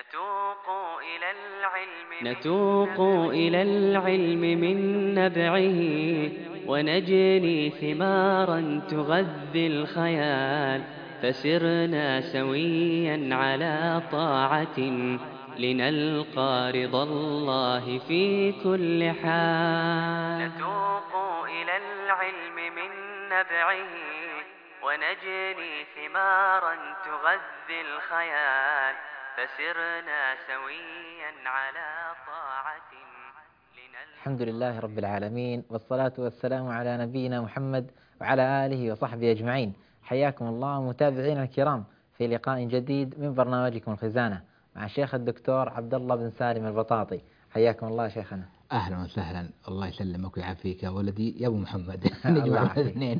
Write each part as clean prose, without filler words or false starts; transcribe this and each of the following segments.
نتوق إلى العلم من نبعه، ونجني ثمارا تغذي الخيال، فسرنا سويا على طاعة لنلقى رضا الله في كل حال. نتوق إلى العلم من نبعه، ونجني ثمارا تغذي الخيال، فسرنا سويا على طاعة. الحمد لله رب العالمين، والصلاة والسلام على نبينا محمد وعلى آله وصحبه أجمعين. حياكم الله متابعينا الكرام في لقاء جديد من برنامجكم الخزانة مع الشيخ الدكتور عبد الله بن سالم البطاطي. حياكم الله شيخنا. أهلا وسهلا، الله يسلمك ويعافيك يا ولدي يا أبو محمد. الله نجمع الاثنين.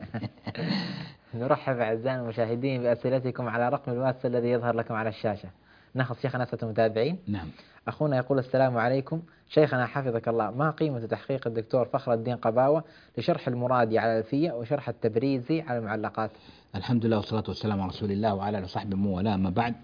نرحب أعزائنا المشاهدين بأسئلتكم على رقم الواتس الذي يظهر لكم على الشاشة. ناخذ شيخنا أسئلة المتابعين. نعم. أخونا يقول: السلام عليكم شيخنا حفظك الله، ما قيمة تحقيق الدكتور فخر الدين قباوة لشرح المرادي على الألفية وشرح التبريزي على المعلقات؟ الحمد لله والصلاة والسلام على رسول الله وعلى آله وصحبه من والاه، أما بعد.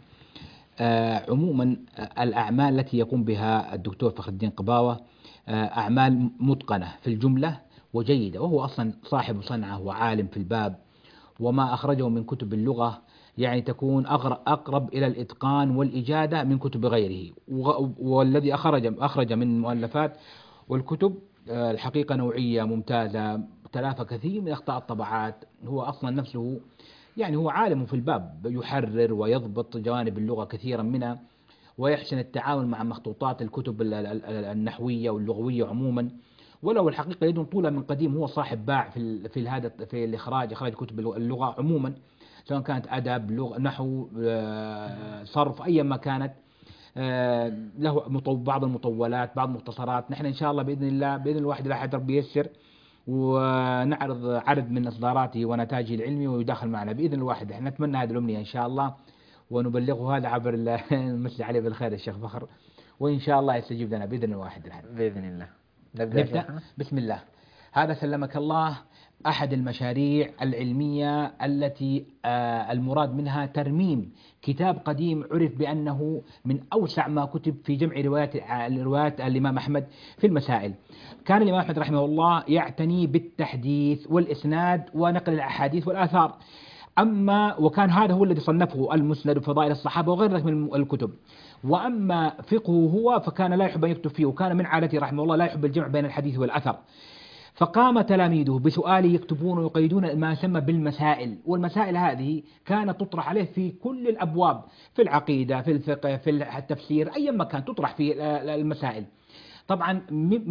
عموما الأعمال التي يقوم بها الدكتور فخر الدين قباوة أعمال متقنة في الجملة وجيدة، وهو أصلا صاحب صنعة وعالم في الباب، وما أخرجه من كتب اللغة يعني تكون أقرب إلى الإتقان والإجادة من كتب غيره. والذي أخرج من مؤلفات والكتب الحقيقة نوعية ممتازة، تلافى كثير من أخطاء الطبعات. هو أصلا نفسه يعني هو عالم في الباب، يحرر ويضبط جوانب اللغة كثيرا منها، ويحسن التعامل مع مخطوطات الكتب النحوية واللغوية عموما. ولو الحقيقة يد طولة من قديم، هو صاحب باع في الإخراج، إخراج كتب اللغة عموما، سواء كانت أدب، لغة، نحو، صرف، أي ما كانت. له بعض المطولات، بعض المختصرات. نحن إن شاء الله بإذن الله، بإذن الواحد الأحد ربي ييسر، ونعرض عدد من إصداراته ونتاجه العلمي ويدخل معنا بإذن الواحد. احنا نتمنى هذه الأمنية إن شاء الله، ونبلغه هذا عبر المسجد عليه بالخير الشيخ فخر، وإن شاء الله يستجيب لنا بإذن الواحد الأحد. بإذن الله. نبدأ. بسم الله. هذا سلمك الله أحد المشاريع العلمية التي المراد منها ترميم كتاب قديم عرف بأنه من أوسع ما كتب في جمع روايات الإمام أحمد في المسائل. كان الإمام أحمد رحمه الله يعتني بالتحديث والإسناد ونقل الأحاديث والآثار، وكان هذا هو الذي صنفه المسند وفضائل الصحابة وغير ذلك من الكتب. وأما فقهه هو فكان لا يحب أن يكتب فيه، وكان من عادته رحمه الله لا يحب الجمع بين الحديث والأثر. فقام تلاميذه بسؤال يكتبون ويقيدون ما يسمى بالمسائل، والمسائل هذه كانت تطرح عليه في كل الأبواب، في العقيدة، في الفقه، في التفسير، أي مكان تطرح في المسائل. طبعا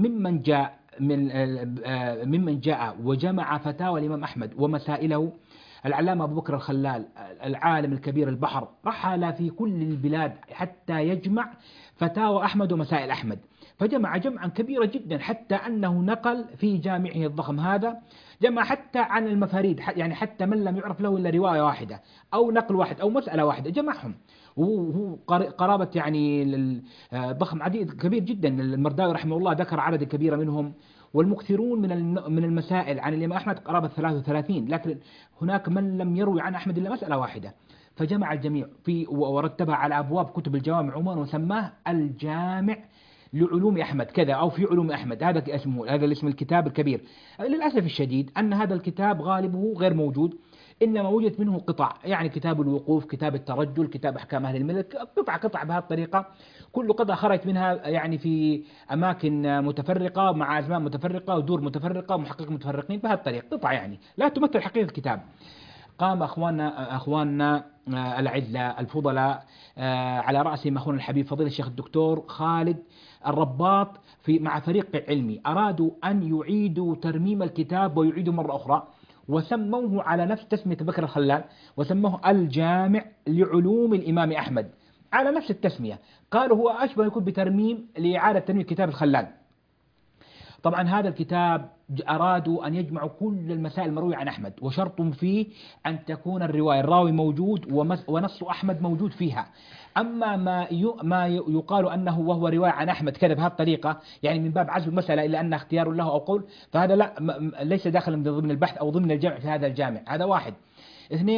ممن جاء وجمع فتاوى الإمام أحمد ومسائله العلامة أبو بكر الخلال، العالم الكبير البحر، رحل في كل البلاد حتى يجمع فتاوى أحمد ومسائل أحمد، فجمع جمعا كبيرا جدا، حتى أنه نقل في جامعه الضخم هذا، جمع حتى عن المفاريد، يعني حتى من لم يعرف له إلا رواية واحدة أو نقل واحد أو مسألة واحدة جمعهم. وهو قرابة يعني ضخم عديد كبير جدا. المرداوي رحمه الله ذكر عدد كبير منهم، والمكثرون من المسائل عن الإمام أحمد قرابة 33، لكن هناك من لم يروي عن أحمد إلا مسألة واحدة. فجمع الجميع ورتبها على أبواب كتب الجوامع عموما، وسماه الجامع لعلوم أحمد كذا، أو في علوم أحمد، هذا اسمه، هذا الاسم الكتاب الكبير. للأسف الشديد أن هذا الكتاب غالبه غير موجود، إنما وجدت منه قطع، يعني كتاب الوقوف، كتاب الترجل، كتاب أحكام أهل الملك، قطع بهذه الطريقة. كل قطعة خرجت منها يعني في أماكن متفرقة مع أزمان متفرقة ودور متفرقة ومحققين متفرقين، بهذه الطريقة قطع يعني لا تمثل حقيقة الكتاب. قام أخواننا الأعزاء الفضلاء، على رأسهم أخونا الحبيب فضيلة الشيخ الدكتور خالد الرباط مع فريق علمي، أرادوا أن يعيدوا ترميم الكتاب ويعيدوا مرة أخرى، وسموه على نفس تسمية بكر الخلال، وسموه الجامع لعلوم الإمام أحمد على نفس التسمية. قالوا هو أشبه يكون بترميم لإعادة ترميم كتاب الخلال. طبعا هذا الكتاب أرادوا أن يجمعوا كل المسائل المروية عن أحمد، وشرطهم فيه أن تكون الراوي موجود ونص أحمد موجود فيها. أما ما يقال أنه وهو رواية عن أحمد كذا بهذه الطريقة، يعني من باب عزم المسألة إلا أنها اختيار له أو قول، فهذا لا، ليس داخلا ضمن البحث أو ضمن الجمع في هذا الجامع. هذا واحد. اثنين،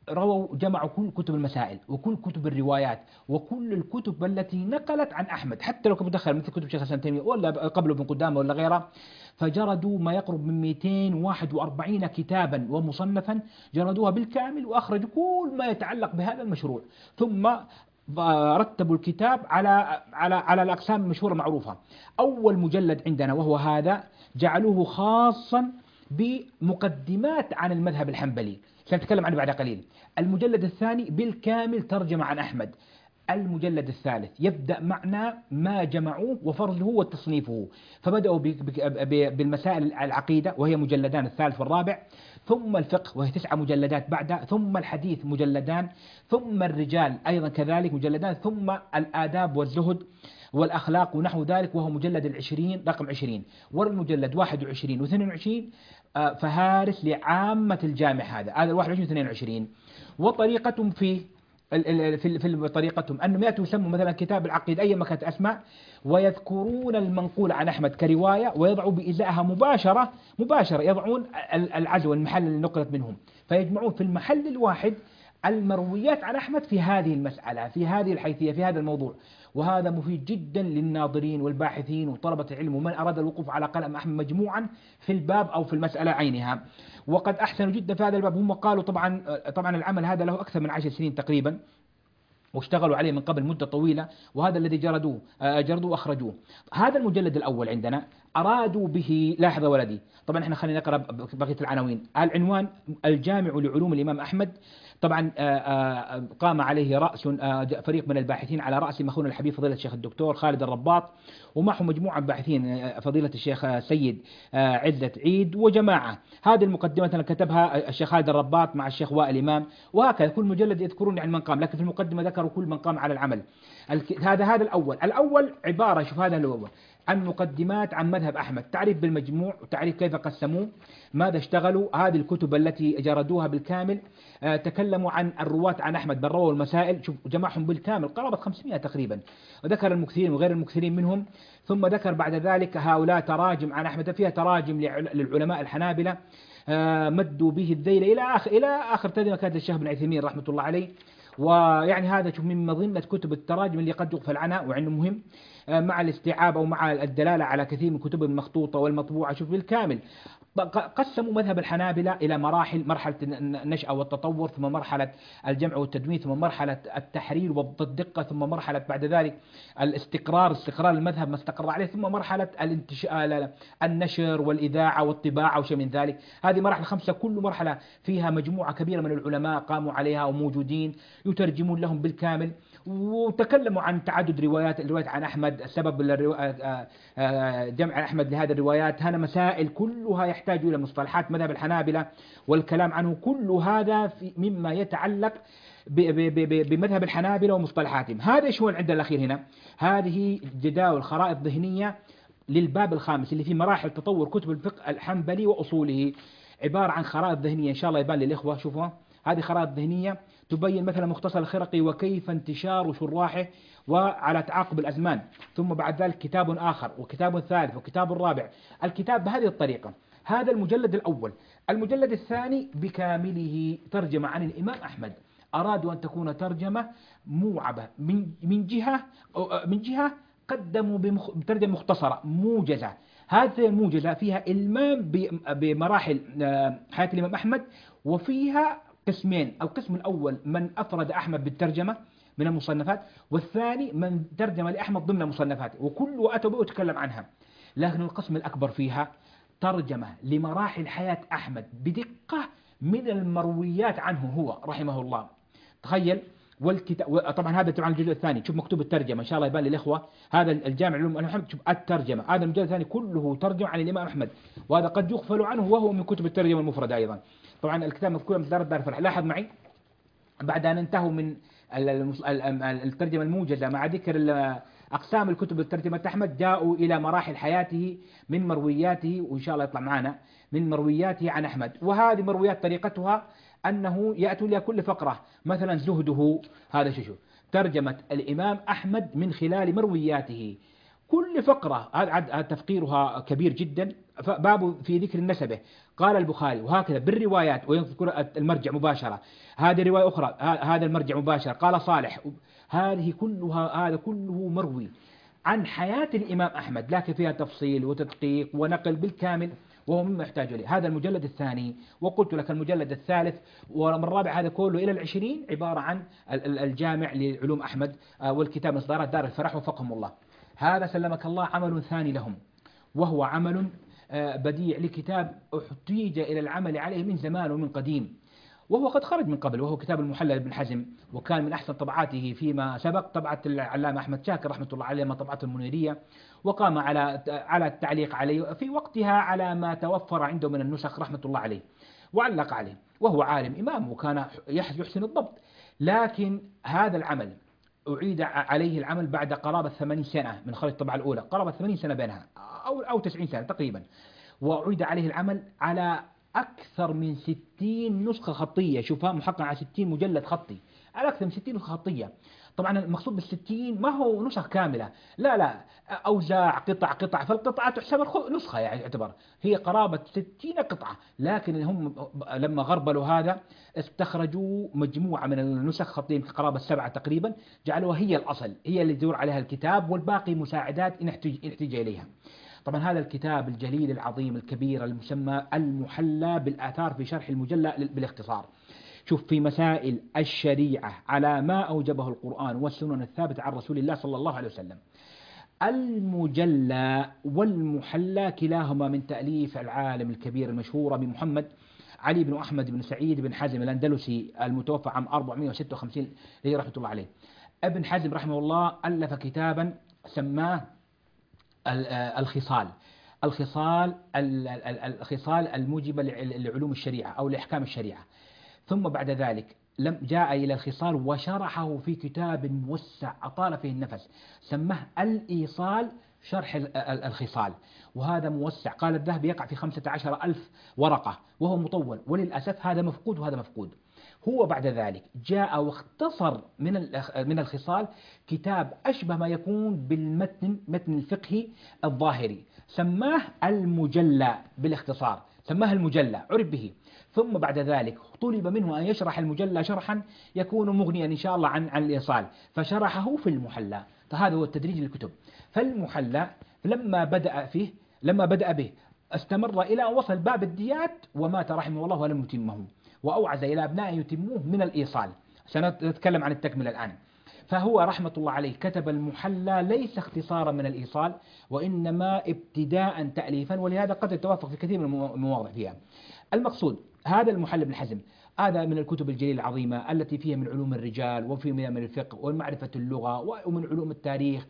جمعوا كل كتب المسائل وكل كتب الروايات وكل الكتب التي نقلت عن أحمد، حتى لو كان مدخل مثل كتب شيخ الإسلام تيمية ولا قبله ابن قدامة ولا غيره، فجردوا ما يقرب من 241 كتابا ومصنفا، جردوها بالكامل وأخرجوا كل ما يتعلق بهذا المشروع، ثم رتبوا الكتاب على الأقسام المشهورة معروفة. أول مجلد عندنا وهو هذا جعلوه خاصا بمقدمات عن المذهب الحنبلي، سنتكلم عنه بعد قليل. المجلد الثاني بالكامل ترجمة عن أحمد. المجلد الثالث يبدأ معنا ما جمعوه وفرزه وتصنيفه، فبدأوا بالمسائل العقيدة وهي مجلدان الثالث والرابع، ثم الفقه وهي 9 مجلدات بعدها، ثم الحديث مجلدان، ثم الرجال أيضا كذلك مجلدان، ثم الآداب والزهد والأخلاق ونحو ذلك وهو مجلد 20 رقم 20، والمجلد 21 و22 فهارس لعامة الجامع هذا 21 و22. وطريقتهم في طريقتهم أنهم يأتوا يسموا مثلا كتاب العقيدة أي ما كانت أسماء، ويذكرون المنقول عن أحمد كرواية ويضعوا بإزائها مباشرة يضعون العزو المحل اللي نقلت منهم، فيجمعون في المحل الواحد المرويات عن أحمد في هذه المسألة في هذه الحيثية في هذا الموضوع. وهذا مفيد جدا للناظرين والباحثين وطلبة العلم ومن أراد الوقوف على قلم أحمد مجموعا في الباب أو في المسألة عينها. وقد أحسنوا جدا في هذا الباب. هم قالوا طبعا العمل هذا له أكثر من 10 سنين تقريبا، واشتغلوا عليه من قبل مدة طويلة، وهذا الذي جردوه وأخرجوه. هذا المجلد الأول عندنا أرادوا به، لاحظ ولدي طبعا احنا خلينا نقرأ بقية العناوين. العنوان الجامع لعلوم الإمام أحمد، طبعا قام عليه رأس فريق من الباحثين على رأس أخونا الحبيب فضيلة الشيخ الدكتور خالد الرباط، ومعه مجموعة باحثين فضيلة الشيخ سيد عدة عيد وجماعة. هذه المقدمة كتبها الشيخ خالد الرباط مع الشيخ وائل إمام، وهكذا كل مجلد يذكرون عن من قام، لكن في المقدمة ذكروا كل من قام على العمل. هذا الأول عبارة، شوف هذا الأول عن مقدمات عن مذهب أحمد، تعريف بالمجموع وتعريف كيف قسموه، ماذا اشتغلوا، هذه الكتب التي جردوها بالكامل، تكلموا عن الرواة عن أحمد بل رووا المسائل، شوف جمعهم بالكامل قرابة 500 تقريبا، وذكر المكثرين وغير المكثرين منهم. ثم ذكر بعد ذلك هؤلاء تراجم عن أحمد، فيها تراجم للعلماء الحنابلة مدوا به الذيل إلى آخر ترجمة كانت الشيخ بن عثيمين رحمة الله عليه. ويعني هذا شوف من مظنة كتب التراجم اللي قد يغفل عنها وعنه مهم، مع الاستيعاب أو مع الدلالة على كثير من كتب المخطوطة والمطبوعة. شوف بالكامل قسموا مذهب الحنابلة إلى مراحل، مرحلة النشأة والتطور، ثم مرحلة الجمع والتدوين، ثم مرحلة التحرير والدقة، ثم مرحلة بعد ذلك استقرار المذهب ما استقر عليه، ثم مرحلة النشر والإذاعة والطباعة وشيء من ذلك. هذه مراحل 5، كل مرحلة فيها مجموعة كبيرة من العلماء قاموا عليها وموجودين يترجمون لهم بالكامل. وتكلموا عن تعدد الروايات عن أحمد، سبب جمع أحمد لهذه الروايات، هنا مسائل كلها يحتاج إلى مصطلحات مذهب الحنابلة والكلام عنه، كل هذا مما يتعلق بمذهب الحنابلة ومصطلحاتهم. هذا شو عند الأخير هنا، هذه جداول خرائط ذهنية للباب الخامس اللي في مراحل تطور كتب الفقه الحنبلي وأصوله، عبارة عن خرائط ذهنية إن شاء الله يبان للإخوة. شوفوا هذه خرائط ذهنية تبين مثلا مختصر الخرقي وكيف انتشار شراحه وعلى تعاقب الأزمان، ثم بعد ذلك كتاب آخر وكتاب ثالث وكتاب رابع، الكتاب بهذه الطريقة. هذا المجلد الأول. المجلد الثاني بكامله ترجمة عن الإمام أحمد، أرادوا أن تكون ترجمة موعبة من جهة قدموا بترجمة مختصرة موجزة. هذه الموجزة فيها إلمام بمراحل حياة الإمام أحمد، وفيها قسمين، القسم الأول من أفرد أحمد بالترجمة من المصنفات، والثاني من ترجم لأحمد ضمن مصنفاته، وكل أتوا به وتكلم عنها. لكن القسم الأكبر فيها ترجمة لمراحل حياة أحمد بدقة من المرويات عنه هو رحمه الله. تخيل. والكتاب طبعا هذا طبعا الجزء الثاني، شوف مكتوب الترجمة إن شاء الله يبان للإخوة، هذا الجامع للإمام أحمد، شوف الترجمة، هذا الجزء الثاني كله ترجمة عن الإمام أحمد، وهذا قد يغفل عنه وهو من كتب الترجمة المفردة أيضا. طبعا الكتاب مذكور من دار الفرح. لاحظ معي بعد أن انتهوا من الترجمة الموجزة مع ذكر أقسام الكتب الترجمة أحمد، جاءوا إلى مراحل حياته من مروياته، وإن شاء الله يطلع معنا من مروياته عن أحمد. وهذه مرويات طريقتها أنه يأتوا إلى كل فقرة مثلا زهده، هذا شو ترجمة الإمام أحمد من خلال مروياته، كل فقرة هذا تفقيرها كبير جدا. باب في ذكر النسبه قال البخاري، وهكذا بالروايات ويذكر المرجع مباشرة، هذه رواية أخرى هذا المرجع مباشرة قال صالح. هذه كلها هذا كله مروي عن حياة الإمام أحمد، لكن فيها تفصيل وتدقيق ونقل بالكامل، وهو مما يحتاج إليه. هذا المجلد الثاني، وقلت لك المجلد الثالث والرابع هذا كله إلى 20 عبارة عن الجامع لعلوم أحمد، والكتاب إصدارات دار الفرح وفقهم الله. هذا سلمك الله عمل ثاني لهم، وهو عمل بديع لكتاب احتيج إلى العمل عليه من زمان ومن قديم، وهو قد خرج من قبل، وهو كتاب المحلى لابن حزم، وكان من أحسن طبعاته فيما سبق طبعة العلامة أحمد شاكر رحمة الله عليه ما طبعته المنيرية، وقام على التعليق عليه في وقتها على ما توفر عنده من النسخ رحمة الله عليه، وعلق عليه، وهو عالم إمام وكان يحسن الضبط. لكن هذا العمل أعيد عليه العمل بعد قرابة 80 سنة من خرج الطبعة الأولى، قرابة 80 سنة بينها أو 90 سنة تقريبا، وأعيد عليه العمل على أكثر من 60 نسخة خطية. شوفها محقق على 60 مجلد خطي، على أكثر من 60 نسخة خطية. طبعا المقصود بال60 ما هو نسخ كاملة، لا أوزاع قطع، فالقطعة تحسب نسخة، يعني يعتبر هي قرابة 60 قطعة. لكن هم لما غربلوا هذا استخرجوا مجموعة من النسخ خطية قرابة 7 تقريبا، جعلوها هي الأصل، هي اللي يدور عليها الكتاب، والباقي مساعدات إن احتاج إليها. طبعا هذا الكتاب الجليل العظيم الكبير المسمى المحلى بالآثار في شرح المجلى بالاختصار. شوف في مسائل الشريعة على ما أوجبه القرآن والسنن الثابتة عن رسول الله صلى الله عليه وسلم. المجلى والمحلى كلاهما من تأليف العالم الكبير المشهور بمحمد علي بن أحمد بن سعيد بن حزم الأندلسي المتوفى عام 456 رحمة الله عليه. ابن حزم رحمه الله ألف كتابا سماه الخصال الموجبة لعلوم الشريعة أو لإحكام الشريعة. ثم بعد ذلك جاء إلى الخصال وشرحه في كتاب موسع أطال فيه النفس، سماه الإيصال شرح الخصال، وهذا موسع. قال الذهبي يقع في 15,000 ورقة، وهو مطول، وللأسف هذا مفقود وهذا مفقود. هو بعد ذلك جاء واختصر من الخصال كتاب أشبه ما يكون بالمتن، متن الفقهي الظاهري، سماه المجلى بالاختصار، سماه المجلى عرف به. ثم بعد ذلك طلب منه أن يشرح المجلى شرحا يكون مغنيا إن شاء الله عن الإيصال، فشرحه في المحلى. فهذا هو التدريج للكتب. فالمحلى لما بدأ به استمر إلى أن وصل باب الديات ومات رحمه الله ولم يتمه، وأوعز إلى أبنائه يتموه من الإيصال. سنتكلم عن التكملة الآن. فهو رحمة الله عليه كتب المحلى ليس اختصارا من الإيصال، وإنما ابتداء تأليفا، ولهذا قد يتوافق في كثير من المواضع فيها. المقصود هذا المحلى بن حزم هذا من الكتب الجليلة العظيمة التي فيها من علوم الرجال، وفي من الفقه ومعرفة اللغة ومن علوم التاريخ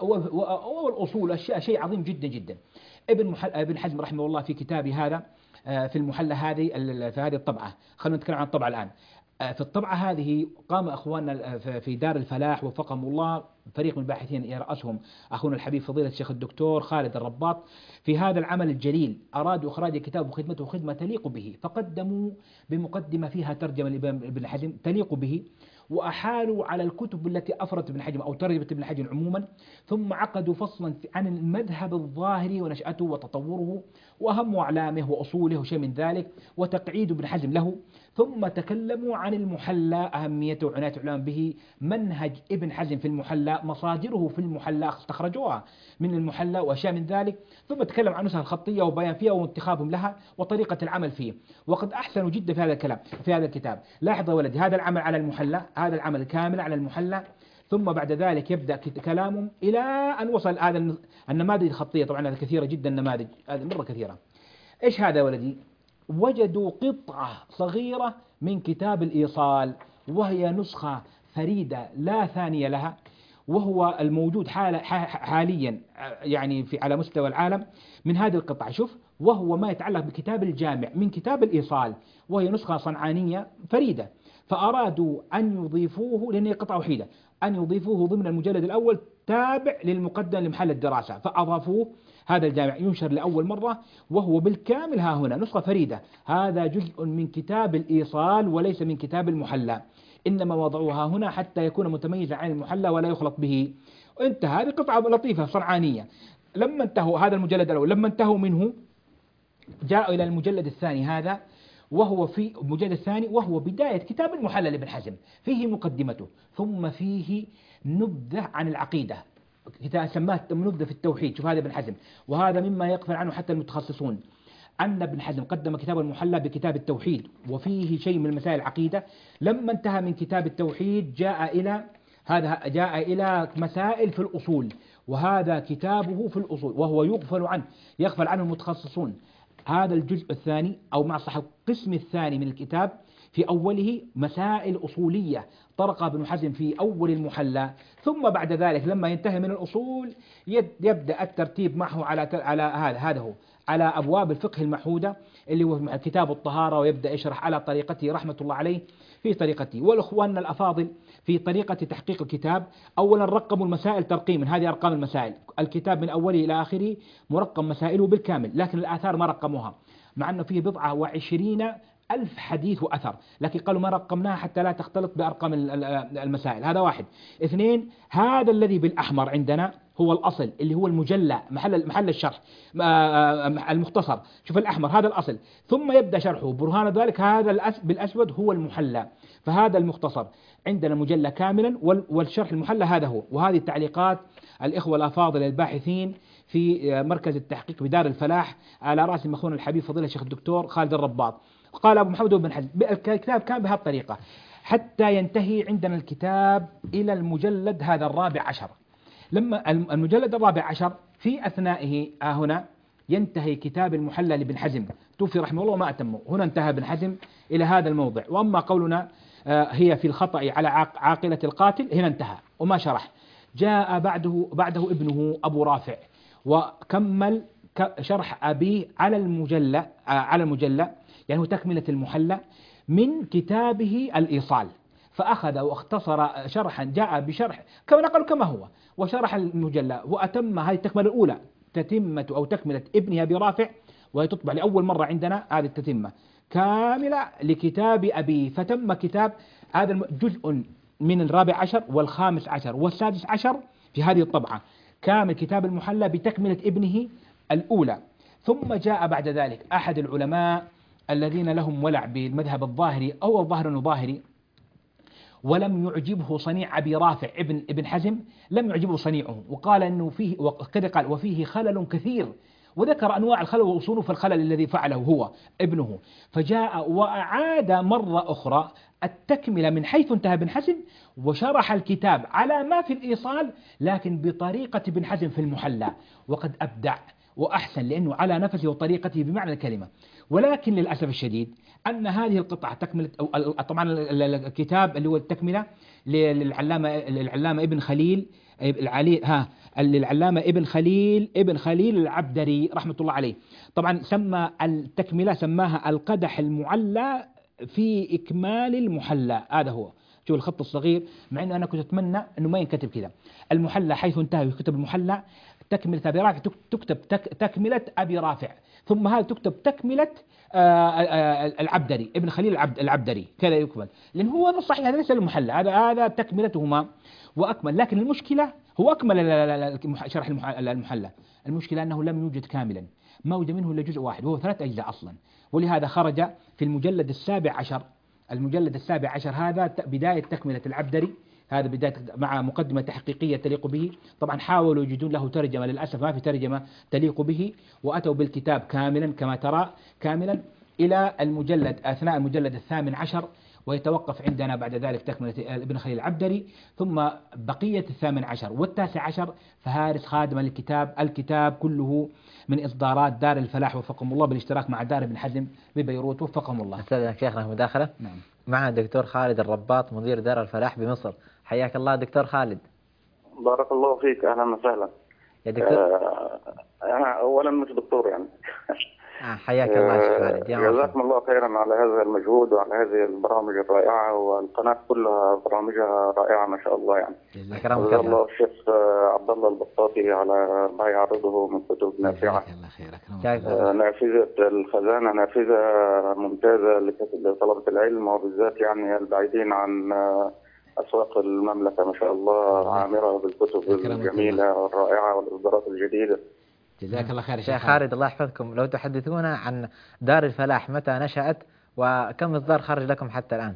والأصول، أشياء شيء عظيم جدا جدا. ابن حزم رحمه الله في كتابه هذا في المحلى في هذه الطبعة، خلونا نتكلم عن الطبعة الآن. في الطبعة هذه قام أخواننا في دار الفلاح وفقهم الله فريق من الباحثين يرأسهم أخونا الحبيب فضيلة الشيخ الدكتور خالد الرباط في هذا العمل الجليل. أرادوا إخراج كتاب وخدمته خدمة تليق به، فقدموا بمقدمة فيها ترجمة لابن حزم تليق به، وأحالوا على الكتب التي أفردت ابن حزم أو ترجمة ابن حزم عموما، ثم عقدوا فصلا عن المذهب الظاهري ونشأته وتطوره وأهم أعلامه وأصوله وشيء من ذلك، وتقعيد ابن حزم له. ثم تكلموا عن المحلى أهميته وعناية العلماء به، منهج ابن حزم في المحلى، مصادره في المحلى استخرجوها من المحلى وأشياء من ذلك. ثم تكلم عن نسخ الخطية وبيان فيها وانتخابهم لها وطريقة العمل فيه، وقد أحسنوا جدا في هذا الكلام في هذا الكتاب. لاحظ يا ولدي هذا العمل على المحلى، هذا العمل كامل على المحلى، ثم بعد ذلك يبدأ كلامهم إلى أن وصل هذا النماذج الخطية. طبعا هذه كثيرة جدا، النماذج هذه مرة كثيرة. إيش هذا يا ولدي؟ وجدوا قطعة صغيرة من كتاب الإيصال، وهي نسخة فريدة لا ثانية لها، وهو الموجود حاليا يعني على مستوى العالم من هذه القطعة. شوف، وهو ما يتعلق بكتاب الجامع من كتاب الإيصال، وهي نسخة صنعانية فريدة. فأرادوا أن يضيفوه، لأنه قطعة وحيدة، أن يضيفوه ضمن المجلد الأول تابع للمقدم لمحل الدراسة، فأضافوه. هذا الجامع ينشر لأول مرة وهو بالكامل ها هنا نسخة فريدة. هذا جزء من كتاب الإيصال وليس من كتاب المحلى، إنما وضعوها هنا حتى يكون متميزا عن المحلى ولا يخلط به. انتهى. هذه قطعة لطيفة صنعانية. لما انتهوا هذا المجلد الأول، لما انتهوا منه جاءوا إلى المجلد الثاني هذا، وهو في المجلد الثاني وهو بداية كتاب المحلى لابن حزم، فيه مقدمته ثم فيه نبذة عن العقيدة، كتاب سماه نبذة في التوحيد. شوف هذا ابن حزم، وهذا مما يغفل عنه حتى المتخصصون، أن ابن حزم قدم كتاب المحلى بكتاب التوحيد وفيه شيء من مسائل العقيدة. لما انتهى من كتاب التوحيد جاء إلى مسائل في الأصول، وهذا كتابه في الأصول وهو يغفل عنه المتخصصون. هذا الجزء الثاني أو مع صح القسم الثاني من الكتاب في أوله مسائل أصولية طرق ابن حزم في أول المحلى، ثم بعد ذلك لما ينتهي من الأصول يبدأ الترتيب معه على أبواب الفقه المحودة اللي هو كتاب الطهارة، ويبدأ يشرح على طريقته رحمة الله عليه في طريقته. والإخوان الأفاضل في طريقة تحقيق الكتاب أولا رقموا المسائل ترقيما، هذه أرقام المسائل، الكتاب من أوله إلى آخره مرقم مسائله بالكامل، لكن الآثار ما رقموها، مع أنه فيه 27,000 حديث وأثر، لكن قالوا ما رقمناها حتى لا تختلط بأرقام المسائل. هذا واحد. اثنين، هذا الذي بالأحمر عندنا هو الأصل اللي هو المجلى محل الشرح المختصر. شوف الأحمر هذا الأصل، ثم يبدأ شرحه برهان ذلك هذا بالأسود هو المحلى. فهذا المختصر عندنا مجلى كاملا، والشرح المحلى هذا هو. وهذه التعليقات الإخوة الأفاضل الباحثين في مركز التحقيق بدار الفلاح على رأس مخون الحبيب فضيلة الشيخ الدكتور خالد الرباط. قال أبو محمد بن حزم الكتاب كان بهذه الطريقة حتى ينتهي عندنا الكتاب إلى المجلد هذا الرابع عشر. لما المجلد الرابع عشر في أثنائه هنا ينتهي كتاب المحلى لابن حزم، توفي رحمه الله وما أتمه. هنا انتهى ابن حزم إلى هذا الموضع. وأما قولنا هي في الخطأ على عاقلة القاتل، هنا انتهى وما شرح. جاء بعده ابنه أبو رافع وكمل شرح أبيه على المجلى يعني هو تكملة المحلى من كتابه الإيصال، فأخذ واختصر شرحا، جاء بشرح كما نقل كما هو، وشرح المجلى وأتم هذه التكملة الأولى، تتمة أو تكملة ابنه أبي رافع، وهي تطبع لأول مرة عندنا هذه التتمة كاملة لكتاب أبي. فتم كتاب هذا جزء من الرابع عشر والخامس عشر والسادس عشر في هذه الطبعة، كامل كتاب المحلى بتكملة ابنه الأولى. ثم جاء بعد ذلك أحد العلماء الذين لهم ولع بالمذهب الظاهري أو الظاهر الظاهري، ولم يعجبه صنيع أبي رافع ابن حزم، لم يعجبه صنيعه، وقال أنه فيه، وكذا قال وفيه خلل كثير، وذكر أنواع الخلل وأصوله في الخلل الذي فعله هو ابنه. فجاء وأعاد مرة أخرى التكملة من حيث انتهى ابن حزم، وشرح الكتاب على ما في الإيصال لكن بطريقة ابن حزم في المحلى، وقد أبدع وأحسن لأنه على نفسه وطريقته بمعنى الكلمة. ولكن للأسف الشديد أن هذه القطعة تكملة طبعا الكتاب اللي هو التكملة للعلامة ابن خليل للعلامة ابن خليل العبدري رحمة الله عليه. طبعا سمى التكملة سماها القدح المعلى في إكمال المحلى، هذا هو. شوف الخط الصغير، مع أنه أنا كنت أتمنى أنه ما ينكتب كذا المحلى حيث انتهى يكتب المحلى تكملة أبي رافع، تكتب تكملة أبي رافع، ثم هذا تكتب تكملة العبدري ابن خليل العبدري كذا يكمل، لأن هو نص صحيح، هذا ليس المحلى، هذا تكملتهما وأكمل. لكن المشكلة هو أكمل شرح المحلى، المشكلة أنه لم يوجد كاملا، ما وجد منه إلا جزء واحد وهو 3 أجزاء أصلا، ولهذا خرج في المجلد السابع عشر. المجلد السابع عشر هذا بداية تكملة العبدري، هذا بداية مع مقدمة تحقيقية تليق به. طبعا حاولوا يجدون له ترجمة، للأسف ما في ترجمة تليق به، وأتوا بالكتاب كاملا كما ترى كاملا إلى المجلد أثناء المجلد الثامن عشر، ويتوقف عندنا بعد ذلك تكملة ابن خليل العبدري، ثم بقية الثامن عشر والتاسع عشر فهارس خادم للكتاب. الكتاب كله من إصدارات دار الفلاح وفقهم الله بالاشتراك مع دار ابن حزم ببيروت وفقهم الله. أستاذ شيخنا مداخلة. نعم. معنا الدكتور خالد الرباط مدير دار الفلاح بمصر. حياك الله دكتور خالد. بارك الله فيك، أهلا وسهلا يا دكتور. أنا أولا مش دكتور يعني. حياك الله شيخ خالد. جزاكم الله خيرا على هذا المجهود وعلى هذه البرامج الرائعة، والقناة كلها برامجها رائعة ما شاء الله يعني. جزاك الله الشيخ عبد الله البطاطي على ما يعرضه من كتب نافعة. نافذة الخزانة نافذة ممتازة لطلبة العلم، وبالذات يعني البعيدين عن أسواق المملكة ما شاء الله عامرة بالكتب الجميلة والرائعة والإصدارات الجديدة. جزاك الله خير شيخ خالد، الله يحفظكم. لو تحدثونا عن دار الفلاح، متى نشأت وكم إصدار خرج لكم حتى الآن؟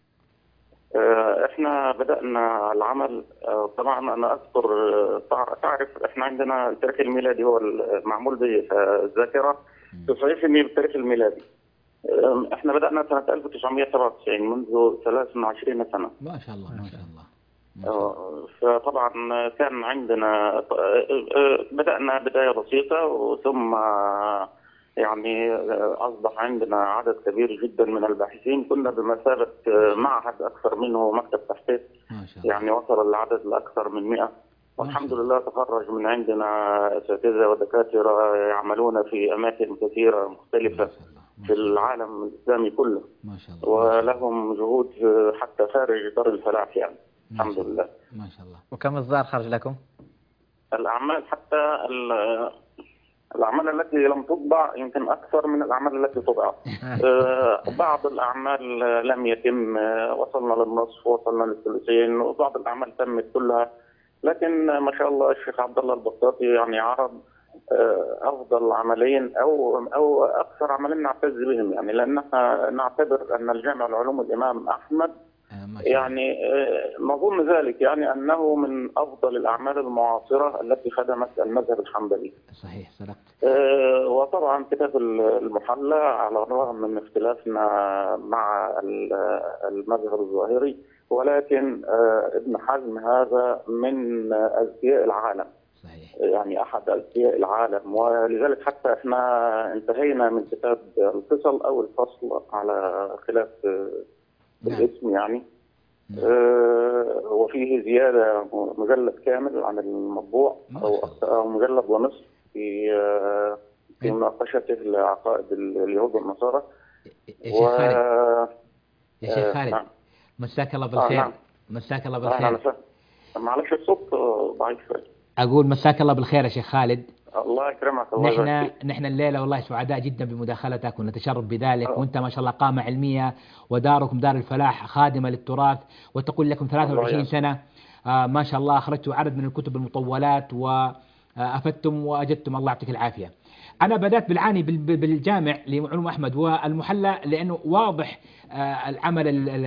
احنا بدأنا العمل، طبعا انا اذكر، تعرف احنا عندنا التاريخ الميلادي هو المعمول به الذاكرة تصحيحني بالتاريخ الميلادي. احنا بدأنا سنة 1997 منذ 23 سنة. ما شاء الله ما شاء الله. فطبعا كان عندنا بدأنا بداية بسيطة، وثم يعني أصبح عندنا عدد كبير جدا من الباحثين. كنا بمثابة معهد أكثر منه مكتب تحقيق، يعني وصل العدد لأكثر من 100. والحمد لله تخرج من عندنا أساتذة ودكاترة يعملون في أماكن كثيرة مختلفة في العالم الإسلامي كله، ما شاء الله. ولهم جهود حتى خارج دار الفلاح يعني. الحمد لله ما شاء الله. وكم إصدار خرج لكم؟ الأعمال حتى الأعمال التي لم تطبع يمكن أكثر من الأعمال التي طبعت. بعض الأعمال لم يتم، وصلنا للنصف، وصلنا للثلثين، وبعض الأعمال تمت كلها. لكن ما شاء الله الشيخ عبد الله البطاطي يعني عرض أفضل عملين أو أكثر عملين نعتز بهم، يعني لأننا نعتبر أن الجامع العلوم الإمام أحمد يعني نظن ذلك، يعني أنه من أفضل الأعمال المعاصرة التي خدمت المذهب الحنبلي. صحيح صدقت. وطبعا كتاب المحلى على الرغم من اختلافنا مع المذهب الظاهري، ولكن ابن حزم هذا من أذكياء العالم. صحيح. يعني أحد أذكياء العالم، ولذلك حتى احنا انتهينا من كتاب الفصل أو الفصل على خلاف الاسم يعني. وفيه زيادة مجلد كامل عن المطبوع أو مجلد ونصف في مناقشته لعقائد اليهود والنصارى. يا شيخ خالد نعم. مساك الله بالخير. نعم. مساك الله بالخير. معلش الصوت ضعيف شوي. أقول مساك الله بالخير يا شيخ خالد. الله يكرمك. الله نحن الليلة والله سعداء جدا بمداخلتك ونتشرف بذلك. وانت ما شاء الله قامة علمية، وداركم دار الفلاح خادمة للتراث، وتقول لكم 23 سنة ما شاء الله أخرجتوا عدد من الكتب المطولات وأفدتم وأجدتم، الله يعطيك العافية. أنا بدأت بالعاني بالجامع لعلوم أحمد والمحلى، لأنه واضح العمل